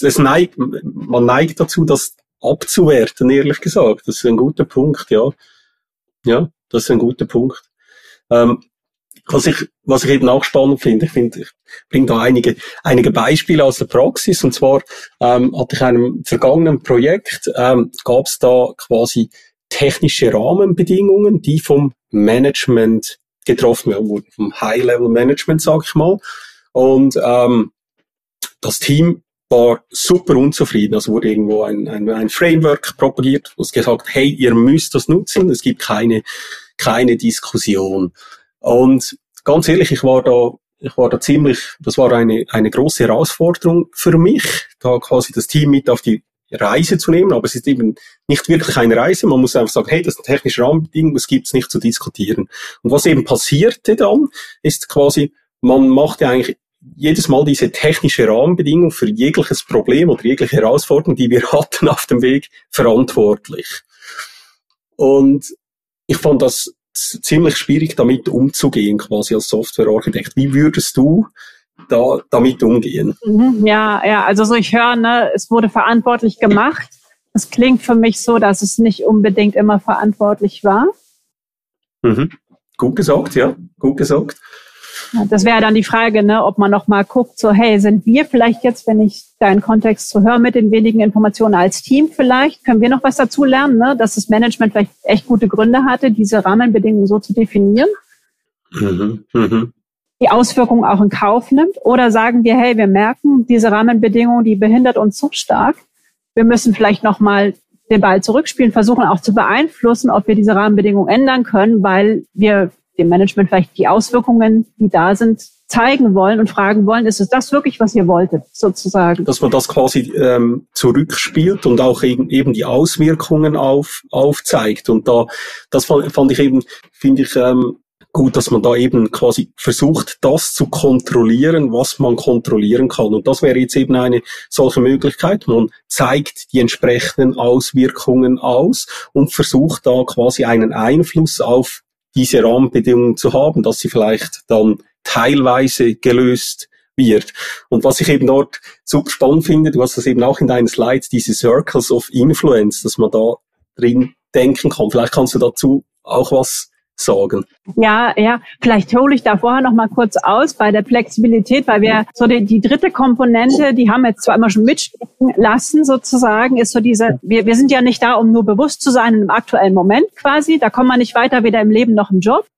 B: man neigt dazu, das abzuwerten, ehrlich gesagt. Das ist ein guter Punkt, ja. Ja, das ist ein guter Punkt. Was ich eben auch spannend finde, ich bringe da einige Beispiele aus der Praxis. Und zwar hatte ich in einem vergangenen Projekt, gab es da quasi technische Rahmenbedingungen, die vom Management getroffen werden, vom High-Level-Management, sag ich mal. Und das Team war super unzufrieden. Also wurde irgendwo ein Framework propagiert, wo es gesagt, hey, ihr müsst das nutzen, es gibt keine Diskussion. Und ganz ehrlich, ich war da ziemlich, das war eine große Herausforderung für mich, da quasi das Team mit auf die Reise zu nehmen, aber es ist eben nicht wirklich eine Reise. Man muss einfach sagen, hey, das ist eine technische Rahmenbedingung, das gibt's nicht zu diskutieren. Und was eben passierte dann, ist quasi, man machte eigentlich jedes Mal diese technische Rahmenbedingung für jegliches Problem oder jegliche Herausforderung, die wir hatten auf dem Weg, verantwortlich. Und ich fand das ziemlich schwierig, damit umzugehen, quasi als Softwarearchitekt. Wie würdest du damit umgehen?
C: Ja, also so ich höre, ne, es wurde verantwortlich gemacht. Es klingt für mich so, dass es nicht unbedingt immer verantwortlich war.
B: Gut gesagt, ja, gut gesagt.
C: Das wäre dann die Frage, ne, ob man noch mal guckt, so hey, sind wir vielleicht jetzt, wenn ich deinen Kontext so höre, mit den wenigen Informationen als Team vielleicht, können wir noch was dazu lernen, ne, dass das Management vielleicht echt gute Gründe hatte, diese Rahmenbedingungen so zu definieren? Die Auswirkungen auch in Kauf nimmt? Oder sagen wir, hey, wir merken, diese Rahmenbedingungen, die behindert uns so stark, wir müssen vielleicht nochmal den Ball zurückspielen, versuchen auch zu beeinflussen, ob wir diese Rahmenbedingungen ändern können, weil wir dem Management vielleicht die Auswirkungen, die da sind, zeigen wollen und fragen wollen, ist es das wirklich, was ihr wolltet, sozusagen?
B: Dass man das quasi zurückspielt und auch eben die Auswirkungen aufzeigt. Und das fand ich eben, finde ich, gut, dass man da eben quasi versucht, das zu kontrollieren, was man kontrollieren kann. Und das wäre jetzt eben eine solche Möglichkeit. Man zeigt die entsprechenden Auswirkungen aus und versucht da quasi einen Einfluss auf diese Rahmenbedingungen zu haben, dass sie vielleicht dann teilweise gelöst wird. Und was ich eben dort super spannend finde, du hast das eben auch in deinen Slides, diese Circles of Influence, dass man da drin denken kann. Vielleicht kannst du dazu auch was sagen.
C: Ja, vielleicht hole ich da vorher noch mal kurz aus bei der Flexibilität, weil wir so die dritte Komponente, die haben wir jetzt zwar immer schon mitstecken lassen sozusagen, ist so diese, wir sind ja nicht da, um nur bewusst zu sein im aktuellen Moment quasi, da kommen wir nicht weiter weder im Leben noch im Job.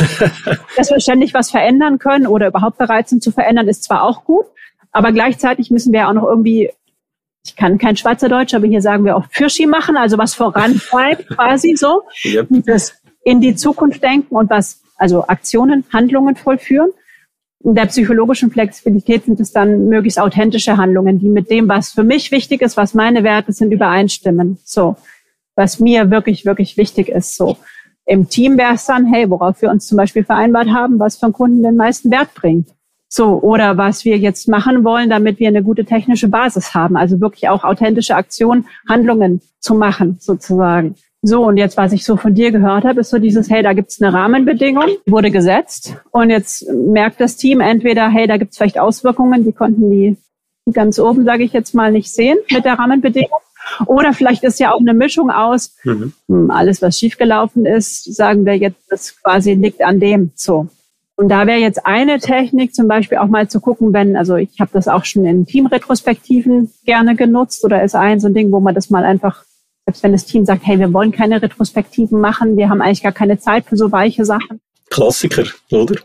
C: Dass wir ständig was verändern können oder überhaupt bereit sind zu verändern, ist zwar auch gut, aber gleichzeitig müssen wir auch noch irgendwie, ich kann kein Schweizerdeutsch, aber hier sagen wir auch Fürschi machen, also was vorantreibt quasi so. Yep. Das in die Zukunft denken und also Aktionen, Handlungen vollführen. In der psychologischen Flexibilität sind es dann möglichst authentische Handlungen, die mit dem, was für mich wichtig ist, was meine Werte sind, übereinstimmen. So, was mir wirklich, wirklich wichtig ist. So, im Team wäre es dann, hey, worauf wir uns zum Beispiel vereinbart haben, was für einen Kunden den meisten Wert bringt. So, oder was wir jetzt machen wollen, damit wir eine gute technische Basis haben. Also wirklich auch authentische Aktionen, Handlungen zu machen, sozusagen. So, und jetzt, was ich so von dir gehört habe, ist so dieses, hey, da gibt's eine Rahmenbedingung, wurde gesetzt. Und jetzt merkt das Team entweder, hey, da gibt's vielleicht Auswirkungen, die konnten die ganz oben, sage ich jetzt mal, nicht sehen mit der Rahmenbedingung. Oder vielleicht ist ja auch eine Mischung aus, alles, was schiefgelaufen ist, sagen wir jetzt, das quasi liegt an dem. So. Und da wäre jetzt eine Technik, zum Beispiel auch mal zu gucken, also ich habe das auch schon in Teamretrospektiven gerne genutzt, oder ist so ein Ding, wo man das mal einfach, selbst wenn das Team sagt, hey, wir wollen keine Retrospektiven machen, wir haben eigentlich gar keine Zeit für so weiche Sachen.
B: Klassiker, oder?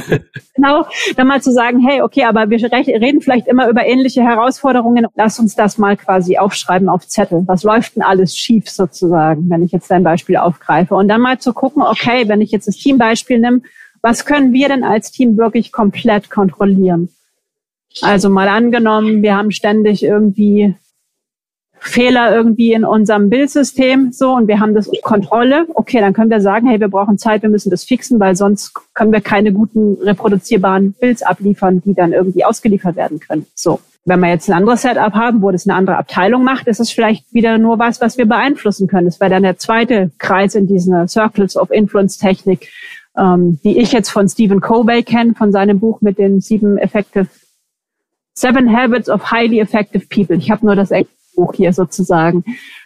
C: Genau, dann mal zu sagen, hey, okay, aber wir reden vielleicht immer über ähnliche Herausforderungen. Lass uns das mal quasi aufschreiben auf Zettel. Was läuft denn alles schief sozusagen, wenn ich jetzt dein Beispiel aufgreife? Und dann mal zu gucken, okay, wenn ich jetzt das Teambeispiel nehme, was können wir denn als Team wirklich komplett kontrollieren? Also mal angenommen, wir haben ständig irgendwie Fehler irgendwie in unserem Bildsystem, so, und wir haben das unter Kontrolle. Okay, dann können wir sagen, hey, wir brauchen Zeit, wir müssen das fixen, weil sonst können wir keine guten reproduzierbaren Builds abliefern, die dann irgendwie ausgeliefert werden können. So. Wenn wir jetzt ein anderes Setup haben, wo das eine andere Abteilung macht, ist es vielleicht wieder nur was wir beeinflussen können. Das wäre dann der zweite Kreis in dieser Circles of Influence Technik, die ich jetzt von Stephen Covey kenne, von seinem Buch mit den 7 Habits of Highly Effective People. Ich habe nur das Buch hier sozusagen.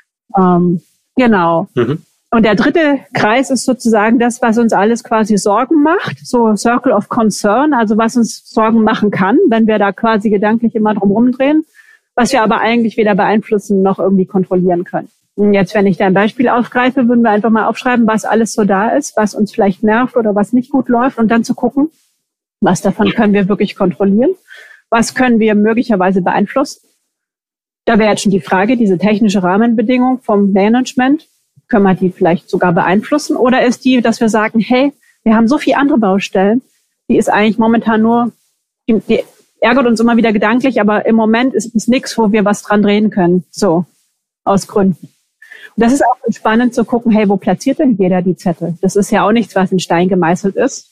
C: Genau. Und der dritte Kreis ist sozusagen das, was uns alles quasi Sorgen macht, so Circle of Concern, also was uns Sorgen machen kann, wenn wir da quasi gedanklich immer drum rumdrehen, was wir aber eigentlich weder beeinflussen noch irgendwie kontrollieren können. Und jetzt, wenn ich da ein Beispiel aufgreife, würden wir einfach mal aufschreiben, was alles so da ist, was uns vielleicht nervt oder was nicht gut läuft, und dann zu gucken, was davon können wir wirklich kontrollieren, was können wir möglicherweise beeinflussen. Da wäre jetzt schon die Frage, diese technische Rahmenbedingung vom Management, können wir die vielleicht sogar beeinflussen? Oder ist die, dass wir sagen, hey, wir haben so viele andere Baustellen, die ist eigentlich momentan nur, die ärgert uns immer wieder gedanklich, aber im Moment ist es nichts, wo wir was dran drehen können, so, aus Gründen. Und das ist auch spannend zu gucken, hey, wo platziert denn jeder die Zettel? Das ist ja auch nichts, was in Stein gemeißelt ist.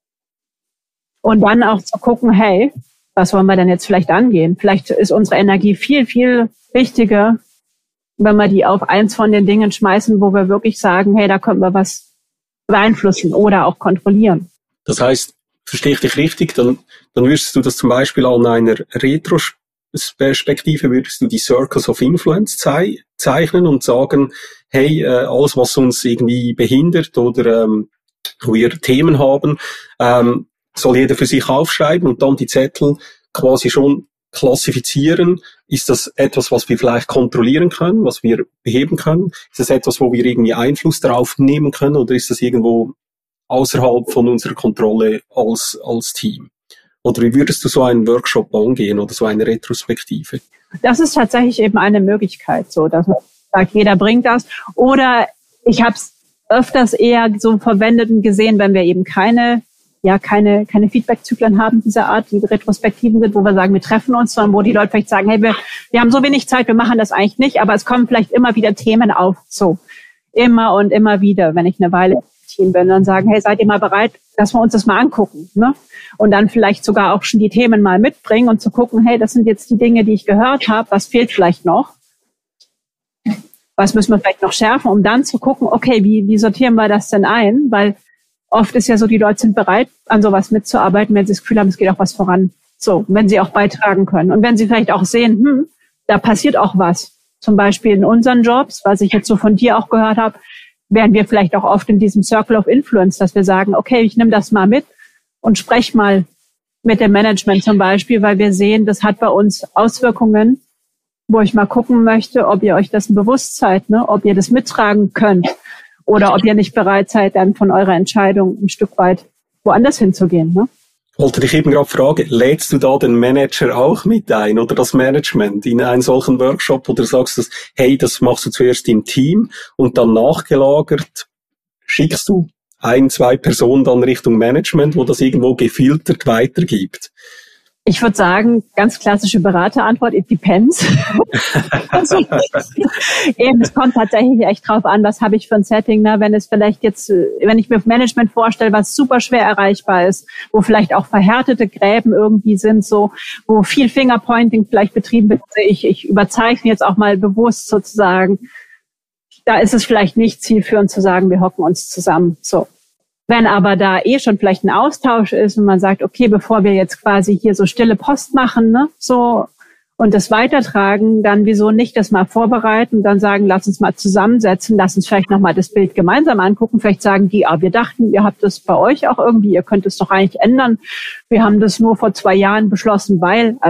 C: Und dann auch zu gucken, hey, was wollen wir denn jetzt vielleicht angehen? Vielleicht ist unsere Energie viel, viel wichtiger, wenn wir die auf eins von den Dingen schmeißen, wo wir wirklich sagen, hey, da können wir was beeinflussen oder auch kontrollieren.
B: Das heißt, verstehe ich dich richtig, dann würdest du das zum Beispiel an einer Retrospektive, würdest du die Circles of Influence zeichnen und sagen, hey, alles, was uns irgendwie behindert oder wo wir Themen haben, soll jeder für sich aufschreiben und dann die Zettel quasi schon klassifizieren. Ist das etwas, was wir vielleicht kontrollieren können, was wir beheben können? Ist das etwas, wo wir irgendwie Einfluss darauf nehmen können, oder ist das irgendwo außerhalb von unserer Kontrolle als Team? Oder wie würdest du so einen Workshop angehen oder so eine Retrospektive?
C: Das ist tatsächlich eben eine Möglichkeit, so dass man sagt, jeder bringt das. Oder ich habe es öfters eher so verwendet und gesehen, wenn wir eben keine Feedback-Zyklen haben dieser Art, die Retrospektiven sind, wo wir sagen, wir treffen uns, sondern wo die Leute vielleicht sagen, hey, wir haben so wenig Zeit, wir machen das eigentlich nicht, aber es kommen vielleicht immer wieder Themen auf, so immer und immer wieder, wenn ich eine Weile im Team bin, dann sagen, hey, seid ihr mal bereit, dass wir uns das mal angucken, ne? Und dann vielleicht sogar auch schon die Themen mal mitbringen und zu gucken, hey, das sind jetzt die Dinge, die ich gehört habe, was fehlt vielleicht noch? Was müssen wir vielleicht noch schärfen, um dann zu gucken, okay, wie sortieren wir das denn ein? Weil oft ist ja so, die Leute sind bereit, an sowas mitzuarbeiten, wenn sie das Gefühl haben, es geht auch was voran. So, wenn sie auch beitragen können. Und wenn sie vielleicht auch sehen, da passiert auch was. Zum Beispiel in unseren Jobs, was ich jetzt so von dir auch gehört habe, wären wir vielleicht auch oft in diesem Circle of Influence, dass wir sagen, okay, ich nehme das mal mit und spreche mal mit dem Management zum Beispiel, weil wir sehen, das hat bei uns Auswirkungen, wo ich mal gucken möchte, ob ihr euch dessen bewusst seid, ne? Ob ihr das mittragen könnt oder ob ihr nicht bereit seid, dann von eurer Entscheidung ein Stück weit woanders hinzugehen. Ne?
B: Ich wollte dich eben gerade fragen, lädst du da den Manager auch mit ein oder das Management in einen solchen Workshop oder sagst du, hey, das machst du zuerst im Team und dann nachgelagert schickst du 1-2 Personen dann Richtung Management, wo das irgendwo gefiltert weitergibt?
C: Ich würde sagen, ganz klassische Beraterantwort, it depends. Eben, es kommt tatsächlich echt drauf an, was habe ich für ein Setting, ne? Wenn ich mir Management vorstelle, was super schwer erreichbar ist, wo vielleicht auch verhärtete Gräben irgendwie sind, so, wo viel Fingerpointing vielleicht betrieben wird, ich überzeichne jetzt auch mal bewusst sozusagen, da ist es vielleicht nicht zielführend zu sagen, wir hocken uns zusammen, so. Wenn aber da schon vielleicht ein Austausch ist und man sagt, okay, bevor wir jetzt quasi hier so stille Post machen, ne, so, und das weitertragen, dann wieso nicht das mal vorbereiten und dann sagen, lass uns mal zusammensetzen, lass uns vielleicht nochmal das Bild gemeinsam angucken. Vielleicht sagen die, wir dachten, ihr habt das bei euch auch irgendwie, ihr könnt es doch eigentlich ändern. Wir haben das nur vor 2 Jahren beschlossen, weil,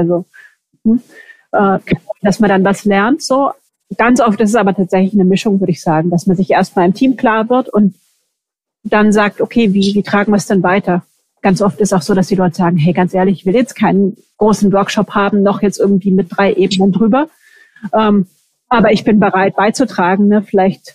C: dass man dann was lernt, so. Ganz oft ist es aber tatsächlich eine Mischung, würde ich sagen, dass man sich erstmal im Team klar wird und dann sagt, okay, wie tragen wir es denn weiter? Ganz oft ist auch so, dass die Leute sagen, hey, ganz ehrlich, ich will jetzt keinen großen Workshop haben, noch jetzt irgendwie mit 3 Ebenen drüber. Aber ich bin bereit beizutragen, ne? Vielleicht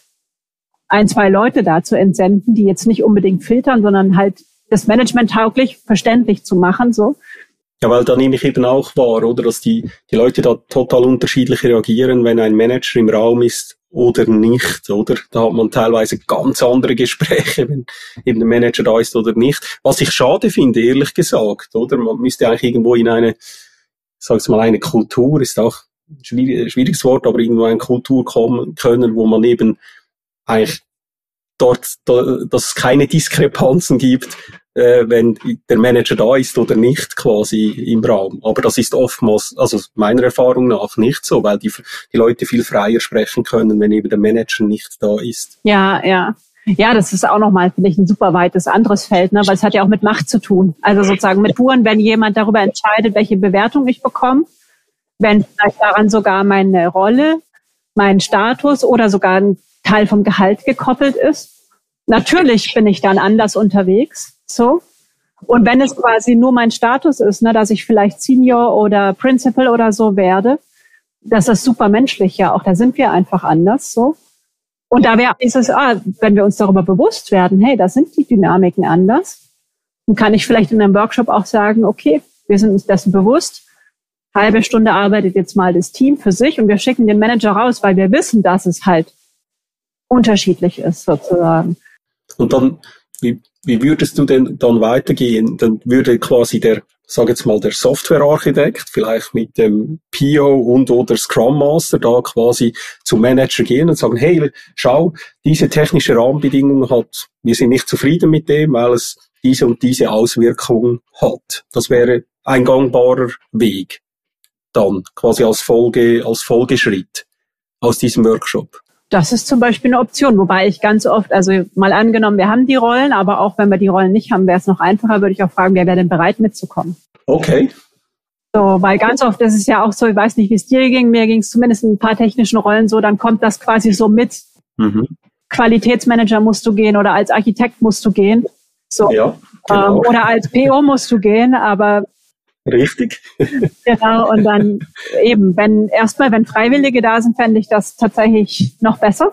C: 1-2 Leute da zu entsenden, die jetzt nicht unbedingt filtern, sondern halt das Management tauglich, verständlich zu machen, so.
B: Ja, weil da nehme ich eben auch wahr, oder, dass die Leute da total unterschiedlich reagieren, wenn ein Manager im Raum ist oder nicht, oder? Da hat man teilweise ganz andere Gespräche, wenn eben der Manager da ist oder nicht. Was ich schade finde, ehrlich gesagt, oder? Man müsste eigentlich irgendwo in eine, sag's mal, eine Kultur, ist auch ein schwieriges Wort, aber irgendwo eine Kultur kommen können, wo man eben eigentlich dass es keine Diskrepanzen gibt, wenn der Manager da ist oder nicht quasi im Raum. Aber das ist oftmals, also meiner Erfahrung nach, nicht so, weil die Leute viel freier sprechen können, wenn eben der Manager nicht da ist.
C: Ja, das ist auch nochmal, finde ich, ein super weites anderes Feld, ne? Weil es hat ja auch mit Macht zu tun. Also sozusagen mit Touren, wenn jemand darüber entscheidet, welche Bewertung ich bekomme, wenn vielleicht daran sogar meine Rolle, mein Status oder sogar ein Teil vom Gehalt gekoppelt ist. Natürlich bin ich dann anders unterwegs, so. Und wenn es quasi nur mein Status ist, ne, dass ich vielleicht Senior oder Principal oder so werde, das ist super menschlich, ja, auch da sind wir einfach anders, so. Und da ist es, wenn wir uns darüber bewusst werden, hey, da sind die Dynamiken anders, dann kann ich vielleicht in einem Workshop auch sagen, okay, wir sind uns dessen bewusst, halbe Stunde arbeitet jetzt mal das Team für sich und wir schicken den Manager raus, weil wir wissen, dass es halt unterschiedlich ist, sozusagen.
B: Und dann, wie würdest du denn dann weitergehen? Dann würde quasi der Softwarearchitekt vielleicht mit dem PO und oder Scrum Master da quasi zum Manager gehen und sagen, hey, schau, diese technische Rahmenbedingung wir sind nicht zufrieden mit dem, weil es diese und diese Auswirkung hat. Das wäre ein gangbarer Weg. Dann quasi als Folgeschritt aus diesem Workshop.
C: Das ist zum Beispiel eine Option, wobei ich ganz oft, also mal angenommen, wir haben die Rollen, aber auch wenn wir die Rollen nicht haben, wäre es noch einfacher, würde ich auch fragen, wer wäre denn bereit mitzukommen?
B: Okay.
C: So, weil ganz oft ist es ja auch so, ich weiß nicht, wie es dir ging, mir ging es zumindest in ein paar technischen Rollen so, dann kommt das quasi so mit. Qualitätsmanager musst du gehen oder als Architekt musst du gehen. So.
B: Ja, genau.
C: Oder als PO musst du gehen, aber
B: richtig.
C: Genau, und dann eben, wenn Freiwillige da sind, fände ich das tatsächlich noch besser.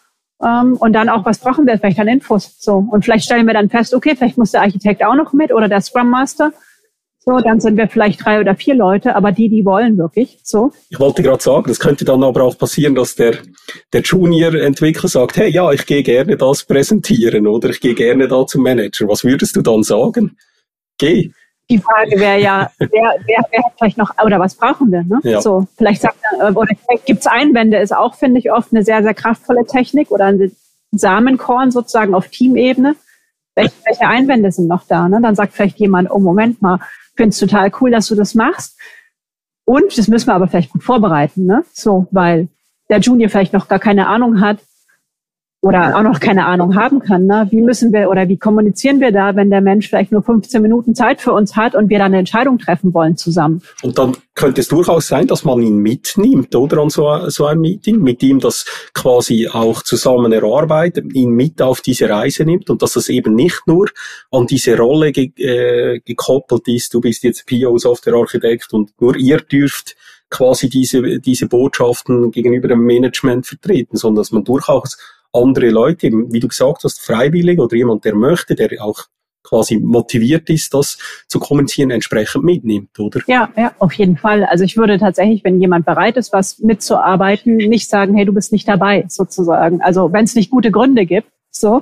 C: Und dann auch, was brauchen wir vielleicht an Infos? So. Und vielleicht stellen wir dann fest, okay, vielleicht muss der Architekt auch noch mit oder der Scrum Master. So, dann sind wir vielleicht 3 oder 4 Leute, aber die wollen wirklich. So.
B: Ich wollte gerade sagen, das könnte dann aber auch passieren, dass der Junior-Entwickler sagt, hey, ja, ich gehe gerne das präsentieren oder ich gehe gerne da zum Manager. Was würdest du dann sagen? Geh.
C: Die Frage wäre ja, wer hat vielleicht noch, oder was brauchen wir, ne? Ja. So, vielleicht sagt er, oder gibt's Einwände, ist auch, finde ich, oft eine sehr, sehr kraftvolle Technik oder ein Samenkorn sozusagen auf Teamebene. Welche Einwände sind noch da? Ne? Dann sagt vielleicht jemand, oh Moment mal, finde es total cool, dass du das machst. Und das müssen wir aber vielleicht gut vorbereiten, ne? So, weil der Junior vielleicht noch gar keine Ahnung hat oder auch noch keine Ahnung haben kann. Ne? Wie müssen wir oder wie kommunizieren wir da, wenn der Mensch vielleicht nur 15 Minuten Zeit für uns hat und wir dann eine Entscheidung treffen wollen zusammen?
B: Und dann könnte es durchaus sein, dass man ihn mitnimmt, oder, an so ein Meeting, mit ihm das quasi auch zusammen erarbeitet, ihn mit auf diese Reise nimmt und dass das eben nicht nur an diese Rolle gekoppelt ist, du bist jetzt PO Softwarearchitekt und nur ihr dürft quasi diese Botschaften gegenüber dem Management vertreten, sondern dass man durchaus andere Leute, wie du gesagt hast, freiwillig oder jemand, der möchte, der auch quasi motiviert ist, das zu kommunizieren, entsprechend mitnimmt, oder?
C: Ja, auf jeden Fall. Also ich würde tatsächlich, wenn jemand bereit ist, was mitzuarbeiten, nicht sagen, hey, du bist nicht dabei, sozusagen. Also wenn es nicht gute Gründe gibt, so.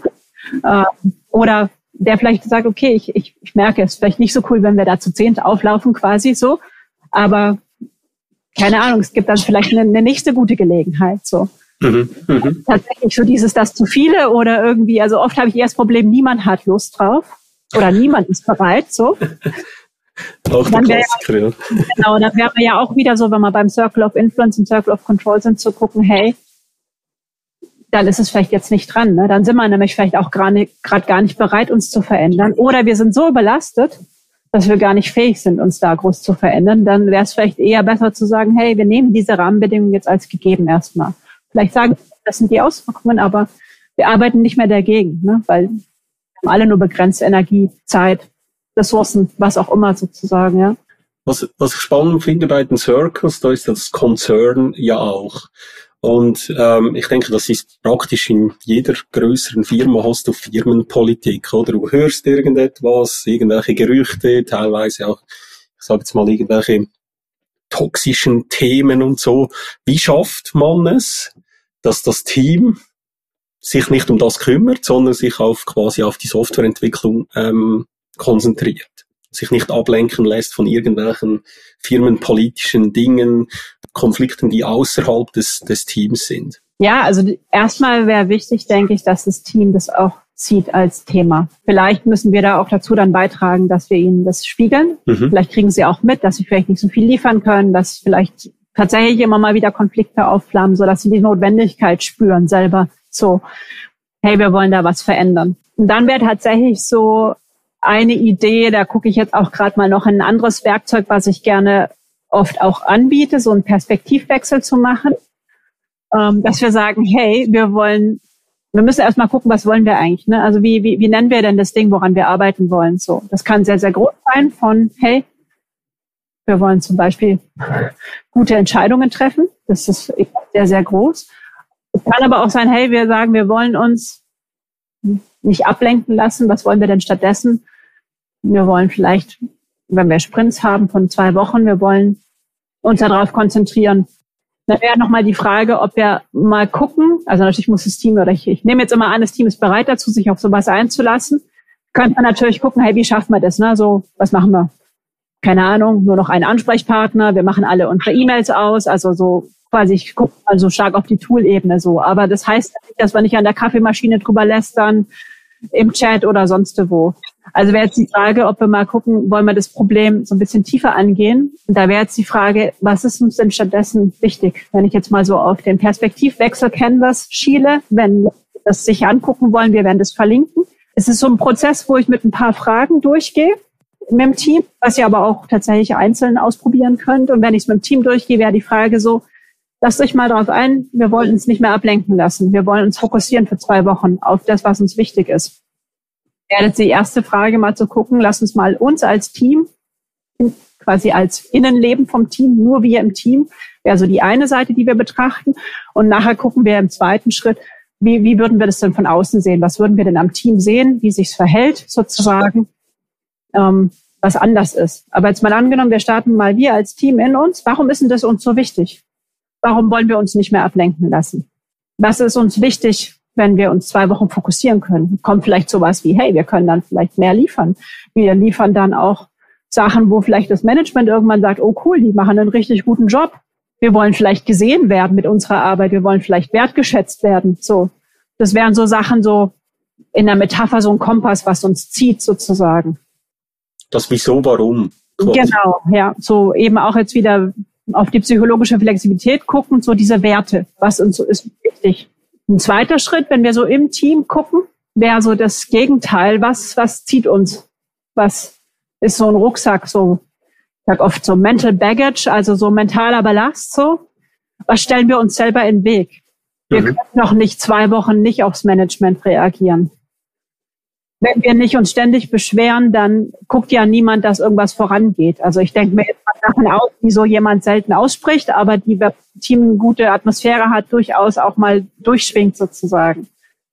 C: Oder der vielleicht sagt, okay, ich merke, es ist vielleicht nicht so cool, wenn wir da zu 10 auflaufen, quasi so. Aber keine Ahnung, es gibt dann vielleicht eine nächste gute Gelegenheit, so. Tatsächlich so das zu viele oder irgendwie, also oft habe ich eher das Problem, niemand hat Lust drauf oder niemand ist bereit, so.
B: Auch der Klassiker, ja.
C: Genau, dann wäre ja auch wieder so, wenn wir beim Circle of Influence und Circle of Control sind, zu gucken, hey, dann ist es vielleicht jetzt nicht dran, ne? Dann sind wir nämlich vielleicht auch gerade gar nicht bereit, uns zu verändern. Oder wir sind so überlastet, dass wir gar nicht fähig sind, uns da groß zu verändern. Dann wäre es vielleicht eher besser zu sagen, hey, wir nehmen diese Rahmenbedingungen jetzt als gegeben erstmal. Vielleicht sagen, das sind die Auswirkungen, aber wir arbeiten nicht mehr dagegen, ne? Weil wir haben alle nur begrenzte Energie, Zeit, Ressourcen, was auch immer sozusagen, ja.
B: Was ich spannend finde bei den Circles, da ist das Concern ja auch. Und ich denke, das ist praktisch in jeder größeren Firma hast du Firmenpolitik, oder? Du hörst irgendetwas, irgendwelche Gerüchte, teilweise auch, ich sage jetzt mal, irgendwelche toxischen Themen und so. Wie schafft man es, dass das Team sich nicht um das kümmert, sondern sich quasi auf die Softwareentwicklung konzentriert, sich nicht ablenken lässt von irgendwelchen firmenpolitischen Dingen, Konflikten, die außerhalb des Teams sind? Ja,
C: also erstmal wäre wichtig, denke ich, dass das Team das auch sieht als Thema. Vielleicht müssen wir da auch dazu dann beitragen, dass wir ihnen das spiegeln. Vielleicht kriegen sie auch mit, dass sie vielleicht nicht so viel liefern können, dass vielleicht tatsächlich immer mal wieder Konflikte aufflammen, so dass sie die Notwendigkeit spüren selber. So, hey, wir wollen da was verändern. Und dann wäre tatsächlich so eine Idee, da gucke ich jetzt auch gerade mal noch in ein anderes Werkzeug, was ich gerne oft auch anbiete, so einen Perspektivwechsel zu machen, dass wir sagen, hey, wir müssen erstmal gucken, was wollen wir eigentlich, ne? Also wie nennen wir denn das Ding, woran wir arbeiten wollen? So, das kann sehr, sehr groß sein von, hey, wir wollen zum Beispiel gute Entscheidungen treffen. Das ist sehr, sehr groß. Es kann aber auch sein, hey, wir sagen, wir wollen uns nicht ablenken lassen. Was wollen wir denn stattdessen? Wir wollen vielleicht, wenn wir Sprints haben von 2 Wochen, wir wollen uns darauf konzentrieren. Dann wäre nochmal die Frage, ob wir mal gucken, also natürlich muss das Team, oder ich nehme jetzt immer an, das Team ist bereit dazu, sich auf sowas einzulassen. Könnte man natürlich gucken, hey, wie schaffen wir das, ne? So, was machen wir? Keine Ahnung, nur noch einen Ansprechpartner, wir machen alle unsere E-Mails aus, also so quasi, ich gucke also stark auf die Tool-Ebene so. Aber das heißt nicht, dass wir nicht an der Kaffeemaschine drüber lästern, im Chat oder sonst wo. Also wäre jetzt die Frage, ob wir mal gucken, wollen wir das Problem so ein bisschen tiefer angehen? Und da wäre jetzt die Frage, was ist uns denn stattdessen wichtig? Wenn ich jetzt mal so auf den Perspektivwechsel Canvas schiele, wenn wir das sich angucken wollen, wir werden das verlinken. Es ist so ein Prozess, wo ich mit ein paar Fragen durchgehe mit dem Team, was ihr aber auch tatsächlich einzeln ausprobieren könnt. Und wenn ich es mit dem Team durchgehe, wäre die Frage so, lasst euch mal darauf ein, wir wollen uns nicht mehr ablenken lassen. Wir wollen uns fokussieren für 2 Wochen auf das, was uns wichtig ist. Wäre jetzt die erste Frage mal zu gucken, lasst uns mal uns als Team, quasi als Innenleben vom Team, nur wir im Team, wäre so die eine Seite, die wir betrachten. Und nachher gucken wir im zweiten Schritt, wie würden wir das denn von außen sehen? Was würden wir denn am Team sehen? Wie sich's verhält sozusagen? Was anders ist. Aber jetzt mal angenommen, wir starten mal wir als Team in uns. Warum ist denn das uns so wichtig? Warum wollen wir uns nicht mehr ablenken lassen? Was ist uns wichtig, wenn wir uns 2 Wochen fokussieren können? Kommt vielleicht sowas wie, hey, wir können dann vielleicht mehr liefern. Wir liefern dann auch Sachen, wo vielleicht das Management irgendwann sagt, oh cool, die machen einen richtig guten Job. Wir wollen vielleicht gesehen werden mit unserer Arbeit. Wir wollen vielleicht wertgeschätzt werden. So, das wären so Sachen so, in der Metapher so ein Kompass, was uns zieht sozusagen.
B: Das Wieso, Warum. Quasi.
C: Genau, ja. So eben auch jetzt wieder auf die psychologische Flexibilität gucken, so diese Werte, was uns so ist wichtig. Ein zweiter Schritt, wenn wir so im Team gucken, wäre so das Gegenteil. Was zieht uns? Was ist so ein Rucksack? So, ich sag oft so Mental Baggage, also so mentaler Ballast, so. Was stellen wir uns selber in den Weg? Wir können noch nicht 2 Wochen nicht aufs Management reagieren. Wenn wir nicht uns ständig beschweren, dann guckt ja niemand, dass irgendwas vorangeht. Also ich denke mir jetzt mal Sachen aus, die so jemand selten ausspricht, aber die beim Team eine gute Atmosphäre hat, durchaus auch mal durchschwingt sozusagen.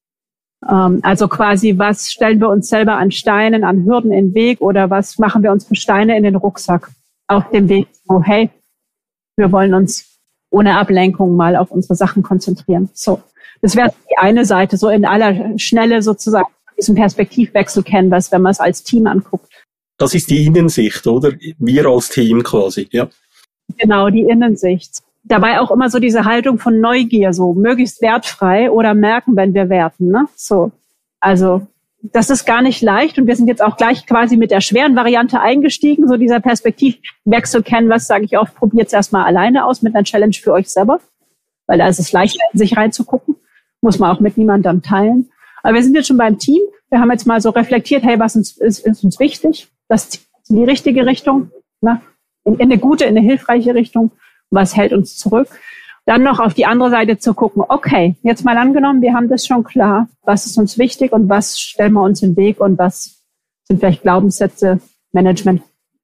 C: Also quasi, was stellen wir uns selber an Steinen, an Hürden in den Weg oder was machen wir uns für Steine in den Rucksack auf dem Weg, wo, hey, wir wollen uns ohne Ablenkung mal auf unsere Sachen konzentrieren. So, das wäre die eine Seite, so in aller Schnelle sozusagen. Diesen Perspektivwechsel kennen, wenn man es als Team anguckt.
B: Das ist die Innensicht, oder? Wir als Team quasi, ja.
C: Genau, die Innensicht. Dabei auch immer so diese Haltung von Neugier, so möglichst wertfrei oder merken, wenn wir werten, ne? So. Also, das ist gar nicht leicht und wir sind jetzt auch gleich quasi mit der schweren Variante eingestiegen, so dieser Perspektivwechsel kennen, was sage ich oft, probiert es erstmal alleine aus mit einer Challenge für euch selber, weil da ist es leichter, in sich reinzugucken, muss man auch mit niemandem teilen. Aber wir sind jetzt schon beim Team. Wir haben jetzt mal so reflektiert, hey, was ist uns wichtig? Das ist in die richtige Richtung, ne? In eine gute, in eine hilfreiche Richtung. Was hält uns zurück? Dann noch auf die andere Seite zu gucken, okay, jetzt mal angenommen, wir haben das schon klar. Was ist uns wichtig und was stellen wir uns in den Weg und was sind vielleicht Glaubenssätze, Management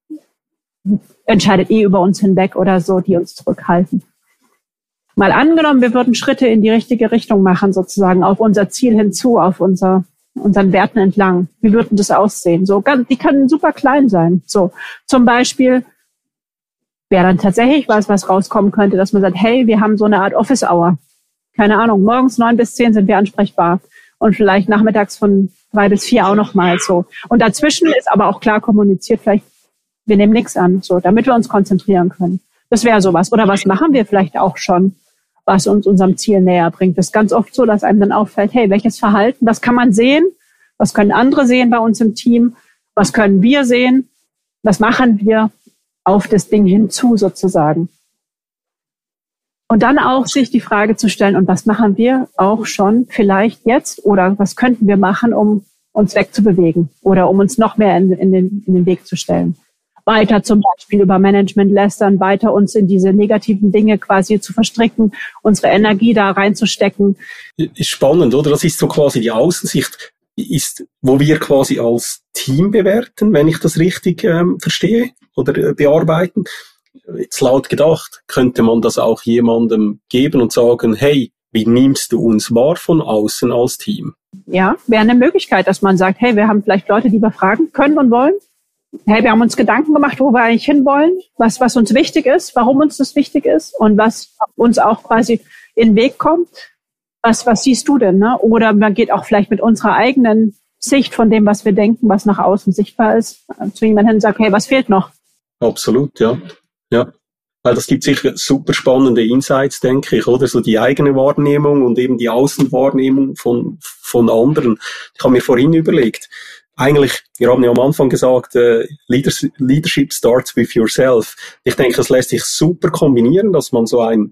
C: entscheidet über uns hinweg oder so, die uns zurückhalten. Mal angenommen, wir würden Schritte in die richtige Richtung machen, sozusagen auf unser Ziel hinzu, auf unseren Werten entlang. Wie würden das aussehen? So, die können super klein sein. So, zum Beispiel wäre dann tatsächlich was rauskommen könnte, dass man sagt, hey, wir haben so eine Art Office Hour. Keine Ahnung, morgens 9 bis 10 sind wir ansprechbar und vielleicht nachmittags von 3 bis 4 auch nochmal so. Und dazwischen ist aber auch klar kommuniziert, vielleicht wir nehmen nichts an, so, damit wir uns konzentrieren können. Das wäre sowas. Oder was machen wir vielleicht auch schon, was uns unserem Ziel näher bringt. Das ist ganz oft so, dass einem dann auffällt, hey, welches Verhalten, das kann man sehen, was können andere sehen bei uns im Team, was können wir sehen, was machen wir auf das Ding hinzu sozusagen. Und dann auch sich die Frage zu stellen, und was machen wir auch schon vielleicht jetzt oder was könnten wir machen, um uns wegzubewegen oder um uns noch mehr in den Weg zu stellen. Weiter zum Beispiel über Management lästern, weiter uns in diese negativen Dinge quasi zu verstricken, unsere Energie da reinzustecken.
B: Ist spannend, oder? Das ist so quasi die Außensicht, wo wir quasi als Team bewerten, wenn ich das richtig verstehe oder bearbeiten. Jetzt laut gedacht, könnte man das auch jemandem geben und sagen, hey, wie nimmst du uns wahr von außen als Team?
C: Ja, wäre eine Möglichkeit, dass man sagt, hey, wir haben vielleicht Leute, die wir fragen können und wollen. Hey, wir haben uns Gedanken gemacht, wo wir eigentlich hinwollen, was uns wichtig ist, warum uns das wichtig ist und was uns auch quasi in den Weg kommt. Was siehst du denn? Ne? Oder man geht auch vielleicht mit unserer eigenen Sicht von dem, was wir denken, was nach außen sichtbar ist, zu jemandem hin und sagt, hey, was fehlt noch?
B: Absolut, ja. Ja. Weil das gibt sicher super spannende Insights, denke ich, oder? So die eigene Wahrnehmung und eben die Außenwahrnehmung von anderen. Ich habe mir vorhin überlegt, eigentlich, wir haben ja am Anfang gesagt, Leadership starts with yourself. Ich denke, das lässt sich super kombinieren, dass man so ein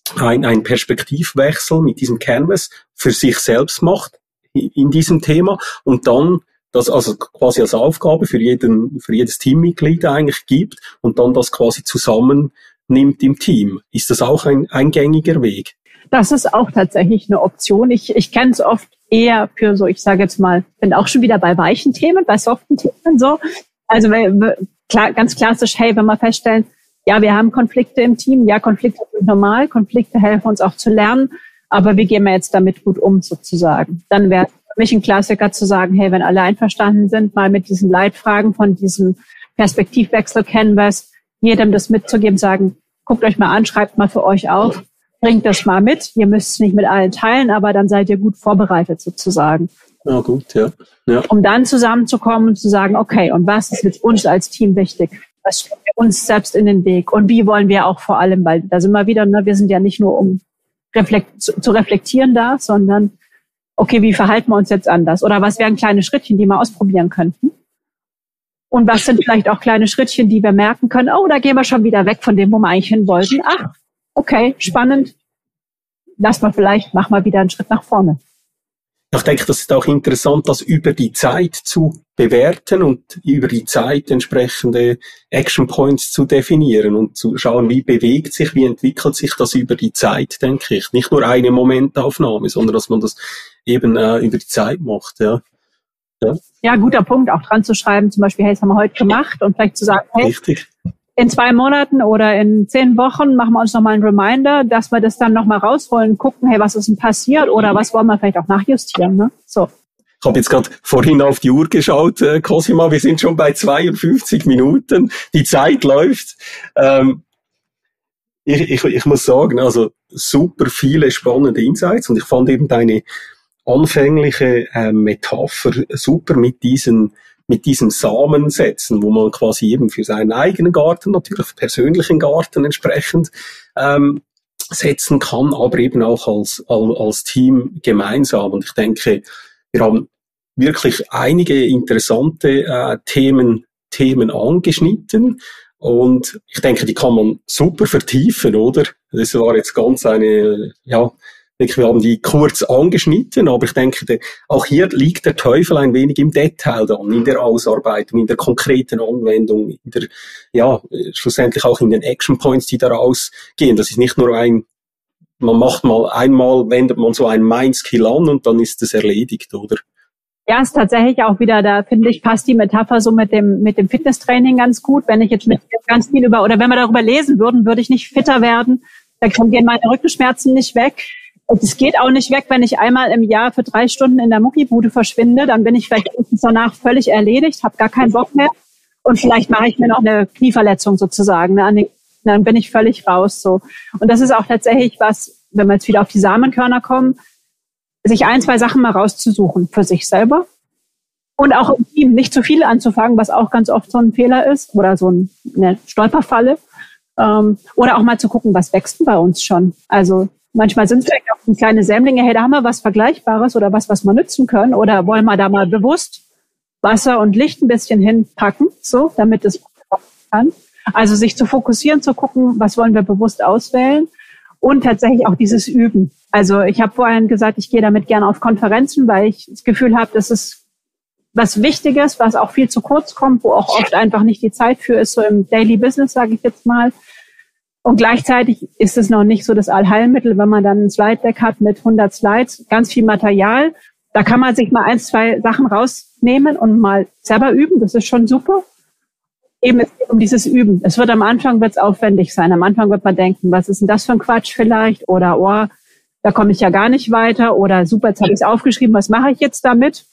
B: Perspektivwechsel mit diesem Canvas für sich selbst macht in diesem Thema und dann das also quasi als Aufgabe für jedes Teammitglied eigentlich gibt und dann das quasi zusammennimmt im Team. Ist das auch ein gängiger Weg?
C: Das ist auch tatsächlich eine Option. Ich kenne es oft eher für so, ich sage jetzt mal, bin auch schon wieder bei weichen Themen, bei soften Themen so. Also ganz klassisch, hey, wenn wir feststellen, ja, wir haben Konflikte im Team, ja, Konflikte sind normal, Konflikte helfen uns auch zu lernen, aber wie gehen wir jetzt damit gut um sozusagen? Dann wäre für mich ein Klassiker zu sagen, hey, wenn alle einverstanden sind, mal mit diesen Leitfragen von diesem Perspektivwechsel Canvas, jedem das mitzugeben, sagen, guckt euch mal an, schreibt mal für euch auf, bringt das mal mit. Ihr müsst es nicht mit allen teilen, aber dann seid ihr gut vorbereitet sozusagen.
B: Ja, gut, ja.
C: Um dann zusammenzukommen und zu sagen, okay, und was ist jetzt uns als Team wichtig? Was steht uns selbst in den Weg? Und wie wollen wir auch vor allem, weil da sind wir wieder, ne, wir sind ja nicht nur um zu reflektieren da, sondern okay, wie verhalten wir uns jetzt anders? Oder was wären kleine Schrittchen, die wir ausprobieren könnten? Und was sind vielleicht auch kleine Schrittchen, die wir merken können, oh, da gehen wir schon wieder weg von dem, wo wir eigentlich hin wollten. Ach, okay, spannend. Machen wir wieder einen Schritt nach vorne.
B: Ich denke, das ist auch interessant, das über die Zeit zu bewerten und über die Zeit entsprechende Action Points zu definieren und zu schauen, wie entwickelt sich das über die Zeit, denke ich. Nicht nur eine Momentaufnahme, sondern dass man das eben über die Zeit macht, ja.
C: Ja, guter Punkt, auch dran zu schreiben, zum Beispiel, hey, das haben wir heute gemacht und vielleicht zu sagen, hey,
B: richtig.
C: In 2 Monaten oder in 10 Wochen machen wir uns nochmal einen Reminder, dass wir das dann nochmal rausholen, gucken, hey, was ist denn passiert oder was wollen wir vielleicht auch nachjustieren, ne? So.
B: Ich habe jetzt gerade vorhin auf die Uhr geschaut, Cosima, wir sind schon bei 52 Minuten, die Zeit läuft. Ich muss sagen, also super viele spannende Insights und ich fand eben deine anfängliche Metapher super mit diesem Samensetzen, wo man quasi eben für seinen eigenen Garten, natürlich persönlichen Garten entsprechend setzen kann, aber eben auch als Team gemeinsam. Und ich denke, wir haben wirklich einige interessante Themen angeschnitten. Und ich denke, die kann man super vertiefen, oder? Das war jetzt ganz wir haben die kurz angeschnitten, aber ich denke, auch hier liegt der Teufel ein wenig im Detail dann, in der Ausarbeitung, in der konkreten Anwendung, schlussendlich auch in den Action Points, die daraus gehen. Das ist nicht nur man macht wendet man so ein Mindskill an und dann ist es erledigt, oder?
C: Ja, ist tatsächlich auch wieder, da finde ich, passt die Metapher so mit dem Fitnesstraining ganz gut. Wenn ich jetzt mit ganz viel wenn wir darüber lesen würden, würde ich nicht fitter werden. Dann gehen meine Rückenschmerzen nicht weg. Es geht auch nicht weg, wenn ich einmal im Jahr für 3 Stunden in der Muckibude verschwinde. Dann bin ich vielleicht danach völlig erledigt, habe gar keinen Bock mehr. Und vielleicht mache ich mir noch eine Knieverletzung sozusagen. Dann bin ich völlig raus. So. Und das ist auch tatsächlich was, wenn wir jetzt wieder auf die Samenkörner kommen, sich 1, 2 Sachen mal rauszusuchen für sich selber. Und auch im Team nicht zu viel anzufangen, was auch ganz oft so ein Fehler ist oder so eine Stolperfalle. Oder auch mal zu gucken, was wächst denn bei uns schon. Also manchmal sind es vielleicht auch kleine Sämlinge, hey, da haben wir was Vergleichbares oder was wir nützen können. Oder wollen wir da mal bewusst Wasser und Licht ein bisschen hinpacken, so, damit es kann. Also sich zu fokussieren, zu gucken, was wollen wir bewusst auswählen. Und tatsächlich auch dieses Üben. Also ich habe vorhin gesagt, ich gehe damit gerne auf Konferenzen, weil ich das Gefühl habe, das ist was Wichtiges, was auch viel zu kurz kommt, wo auch oft einfach nicht die Zeit für ist, so im Daily Business, sage ich jetzt mal. Und gleichzeitig ist es noch nicht so das Allheilmittel, wenn man dann ein Slide-Deck hat mit 100 Slides, ganz viel Material. Da kann man sich mal 1, 2 Sachen rausnehmen und mal selber üben. Das ist schon super. Eben, es geht um dieses Üben. Am Anfang wird es aufwendig sein. Am Anfang wird man denken, was ist denn das für ein Quatsch vielleicht? Oder, oh, da komme ich ja gar nicht weiter. Oder, super, jetzt habe ich es aufgeschrieben, was mache ich jetzt damit?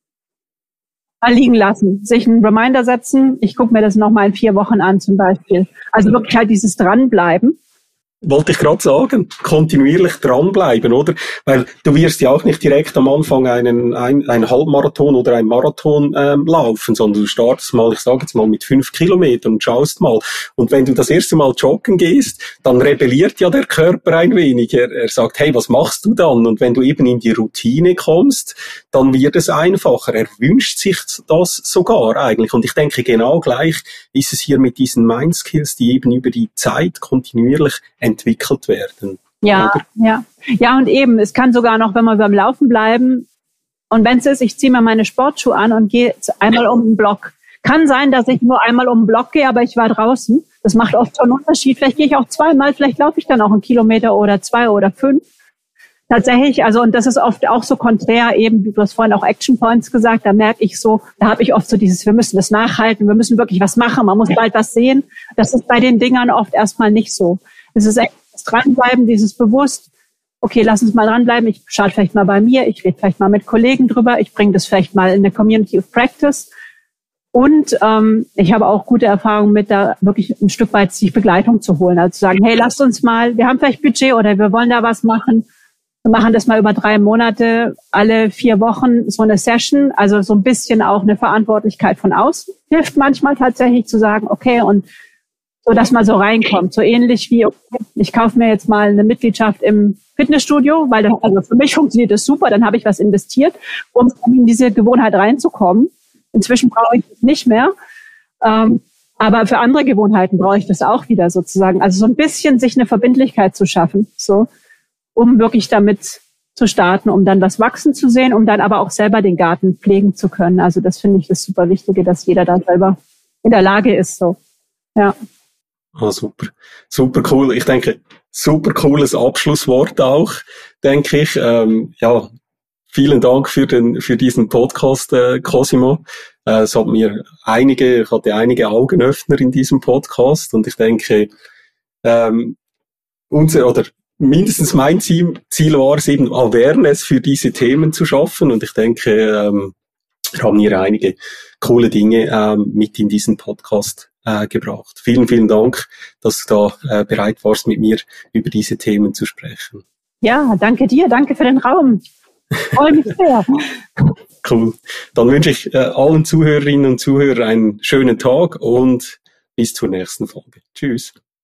C: Mal liegen lassen. Sich einen Reminder setzen. Ich gucke mir das nochmal in 4 Wochen an zum Beispiel. Also wirklich halt dieses Dranbleiben.
B: Wollte ich gerade sagen, kontinuierlich dranbleiben, oder? Weil du wirst ja auch nicht direkt am Anfang einen Halbmarathon oder einen Marathon laufen, sondern du startest mal, ich sage jetzt mal, mit 5 Kilometern und schaust mal. Und wenn du das erste Mal joggen gehst, dann rebelliert ja der Körper ein wenig. Er sagt, hey, was machst du dann? Und wenn du eben in die Routine kommst, dann wird es einfacher. Er wünscht sich das sogar eigentlich. Und ich denke, genau gleich ist es hier mit diesen Mindskills, die eben über die Zeit kontinuierlich entwickelt werden.
C: Ja, oder? Ja, und eben, es kann sogar noch, wenn wir beim Laufen bleiben, und wenn es ist, ich ziehe mir meine Sportschuhe an und gehe einmal um den Block. Kann sein, dass ich nur einmal um den Block gehe, aber ich war draußen. Das macht oft schon einen Unterschied. Vielleicht gehe ich auch 2-mal, vielleicht laufe ich dann auch 1 Kilometer oder 2 oder 5. Tatsächlich, also, und das ist oft auch so konträr, eben, du hast vorhin auch Action Points gesagt, da merke ich so, da habe ich oft so dieses, wir müssen das nachhalten, wir müssen wirklich was machen, man muss bald was sehen. Das ist bei den Dingern oft erstmal nicht so. Es ist echt das Dranbleiben, dieses bewusst, okay, lass uns mal dranbleiben, ich schaue vielleicht mal bei mir, ich rede vielleicht mal mit Kollegen drüber, ich bringe das vielleicht mal in eine Community of Practice. Und ich habe auch gute Erfahrungen mit, da wirklich ein Stück weit sich Begleitung zu holen. Also zu sagen, hey, lasst uns mal, wir haben vielleicht Budget oder wir wollen da was machen. Wir machen das mal über 3 Monate, alle 4 Wochen so eine Session. Also so ein bisschen auch eine Verantwortlichkeit von außen. Hilft manchmal tatsächlich zu sagen, okay, und so, dass man so reinkommt. So ähnlich wie, okay, ich kaufe mir jetzt mal eine Mitgliedschaft im Fitnessstudio, weil also für mich funktioniert das super, dann habe ich was investiert, um in diese Gewohnheit reinzukommen. Inzwischen brauche ich das nicht mehr. Aber für andere Gewohnheiten brauche ich das auch wieder sozusagen. Also so ein bisschen sich eine Verbindlichkeit zu schaffen, so, um wirklich damit zu starten, um dann was wachsen zu sehen, um dann aber auch selber den Garten pflegen zu können. Also das finde ich das super Wichtige, dass jeder da selber in der Lage ist, so. Ja.
B: Ah, super. Super cool. Ich denke, super cooles Abschlusswort auch, denke ich. Ja, vielen Dank für diesen Podcast, Cosimo. Ich hatte einige Augenöffner in diesem Podcast und ich denke, mindestens mein Ziel war es eben, Awareness für diese Themen zu schaffen und ich denke, wir haben hier einige coole Dinge mit in diesen Podcast gebracht. Vielen, vielen Dank, dass du da bereit warst, mit mir über diese Themen zu sprechen.
C: Ja, danke dir, danke für den Raum. Freue mich sehr.
B: Cool. Dann wünsche ich allen Zuhörerinnen und Zuhörern einen schönen Tag und bis zur nächsten Folge. Tschüss.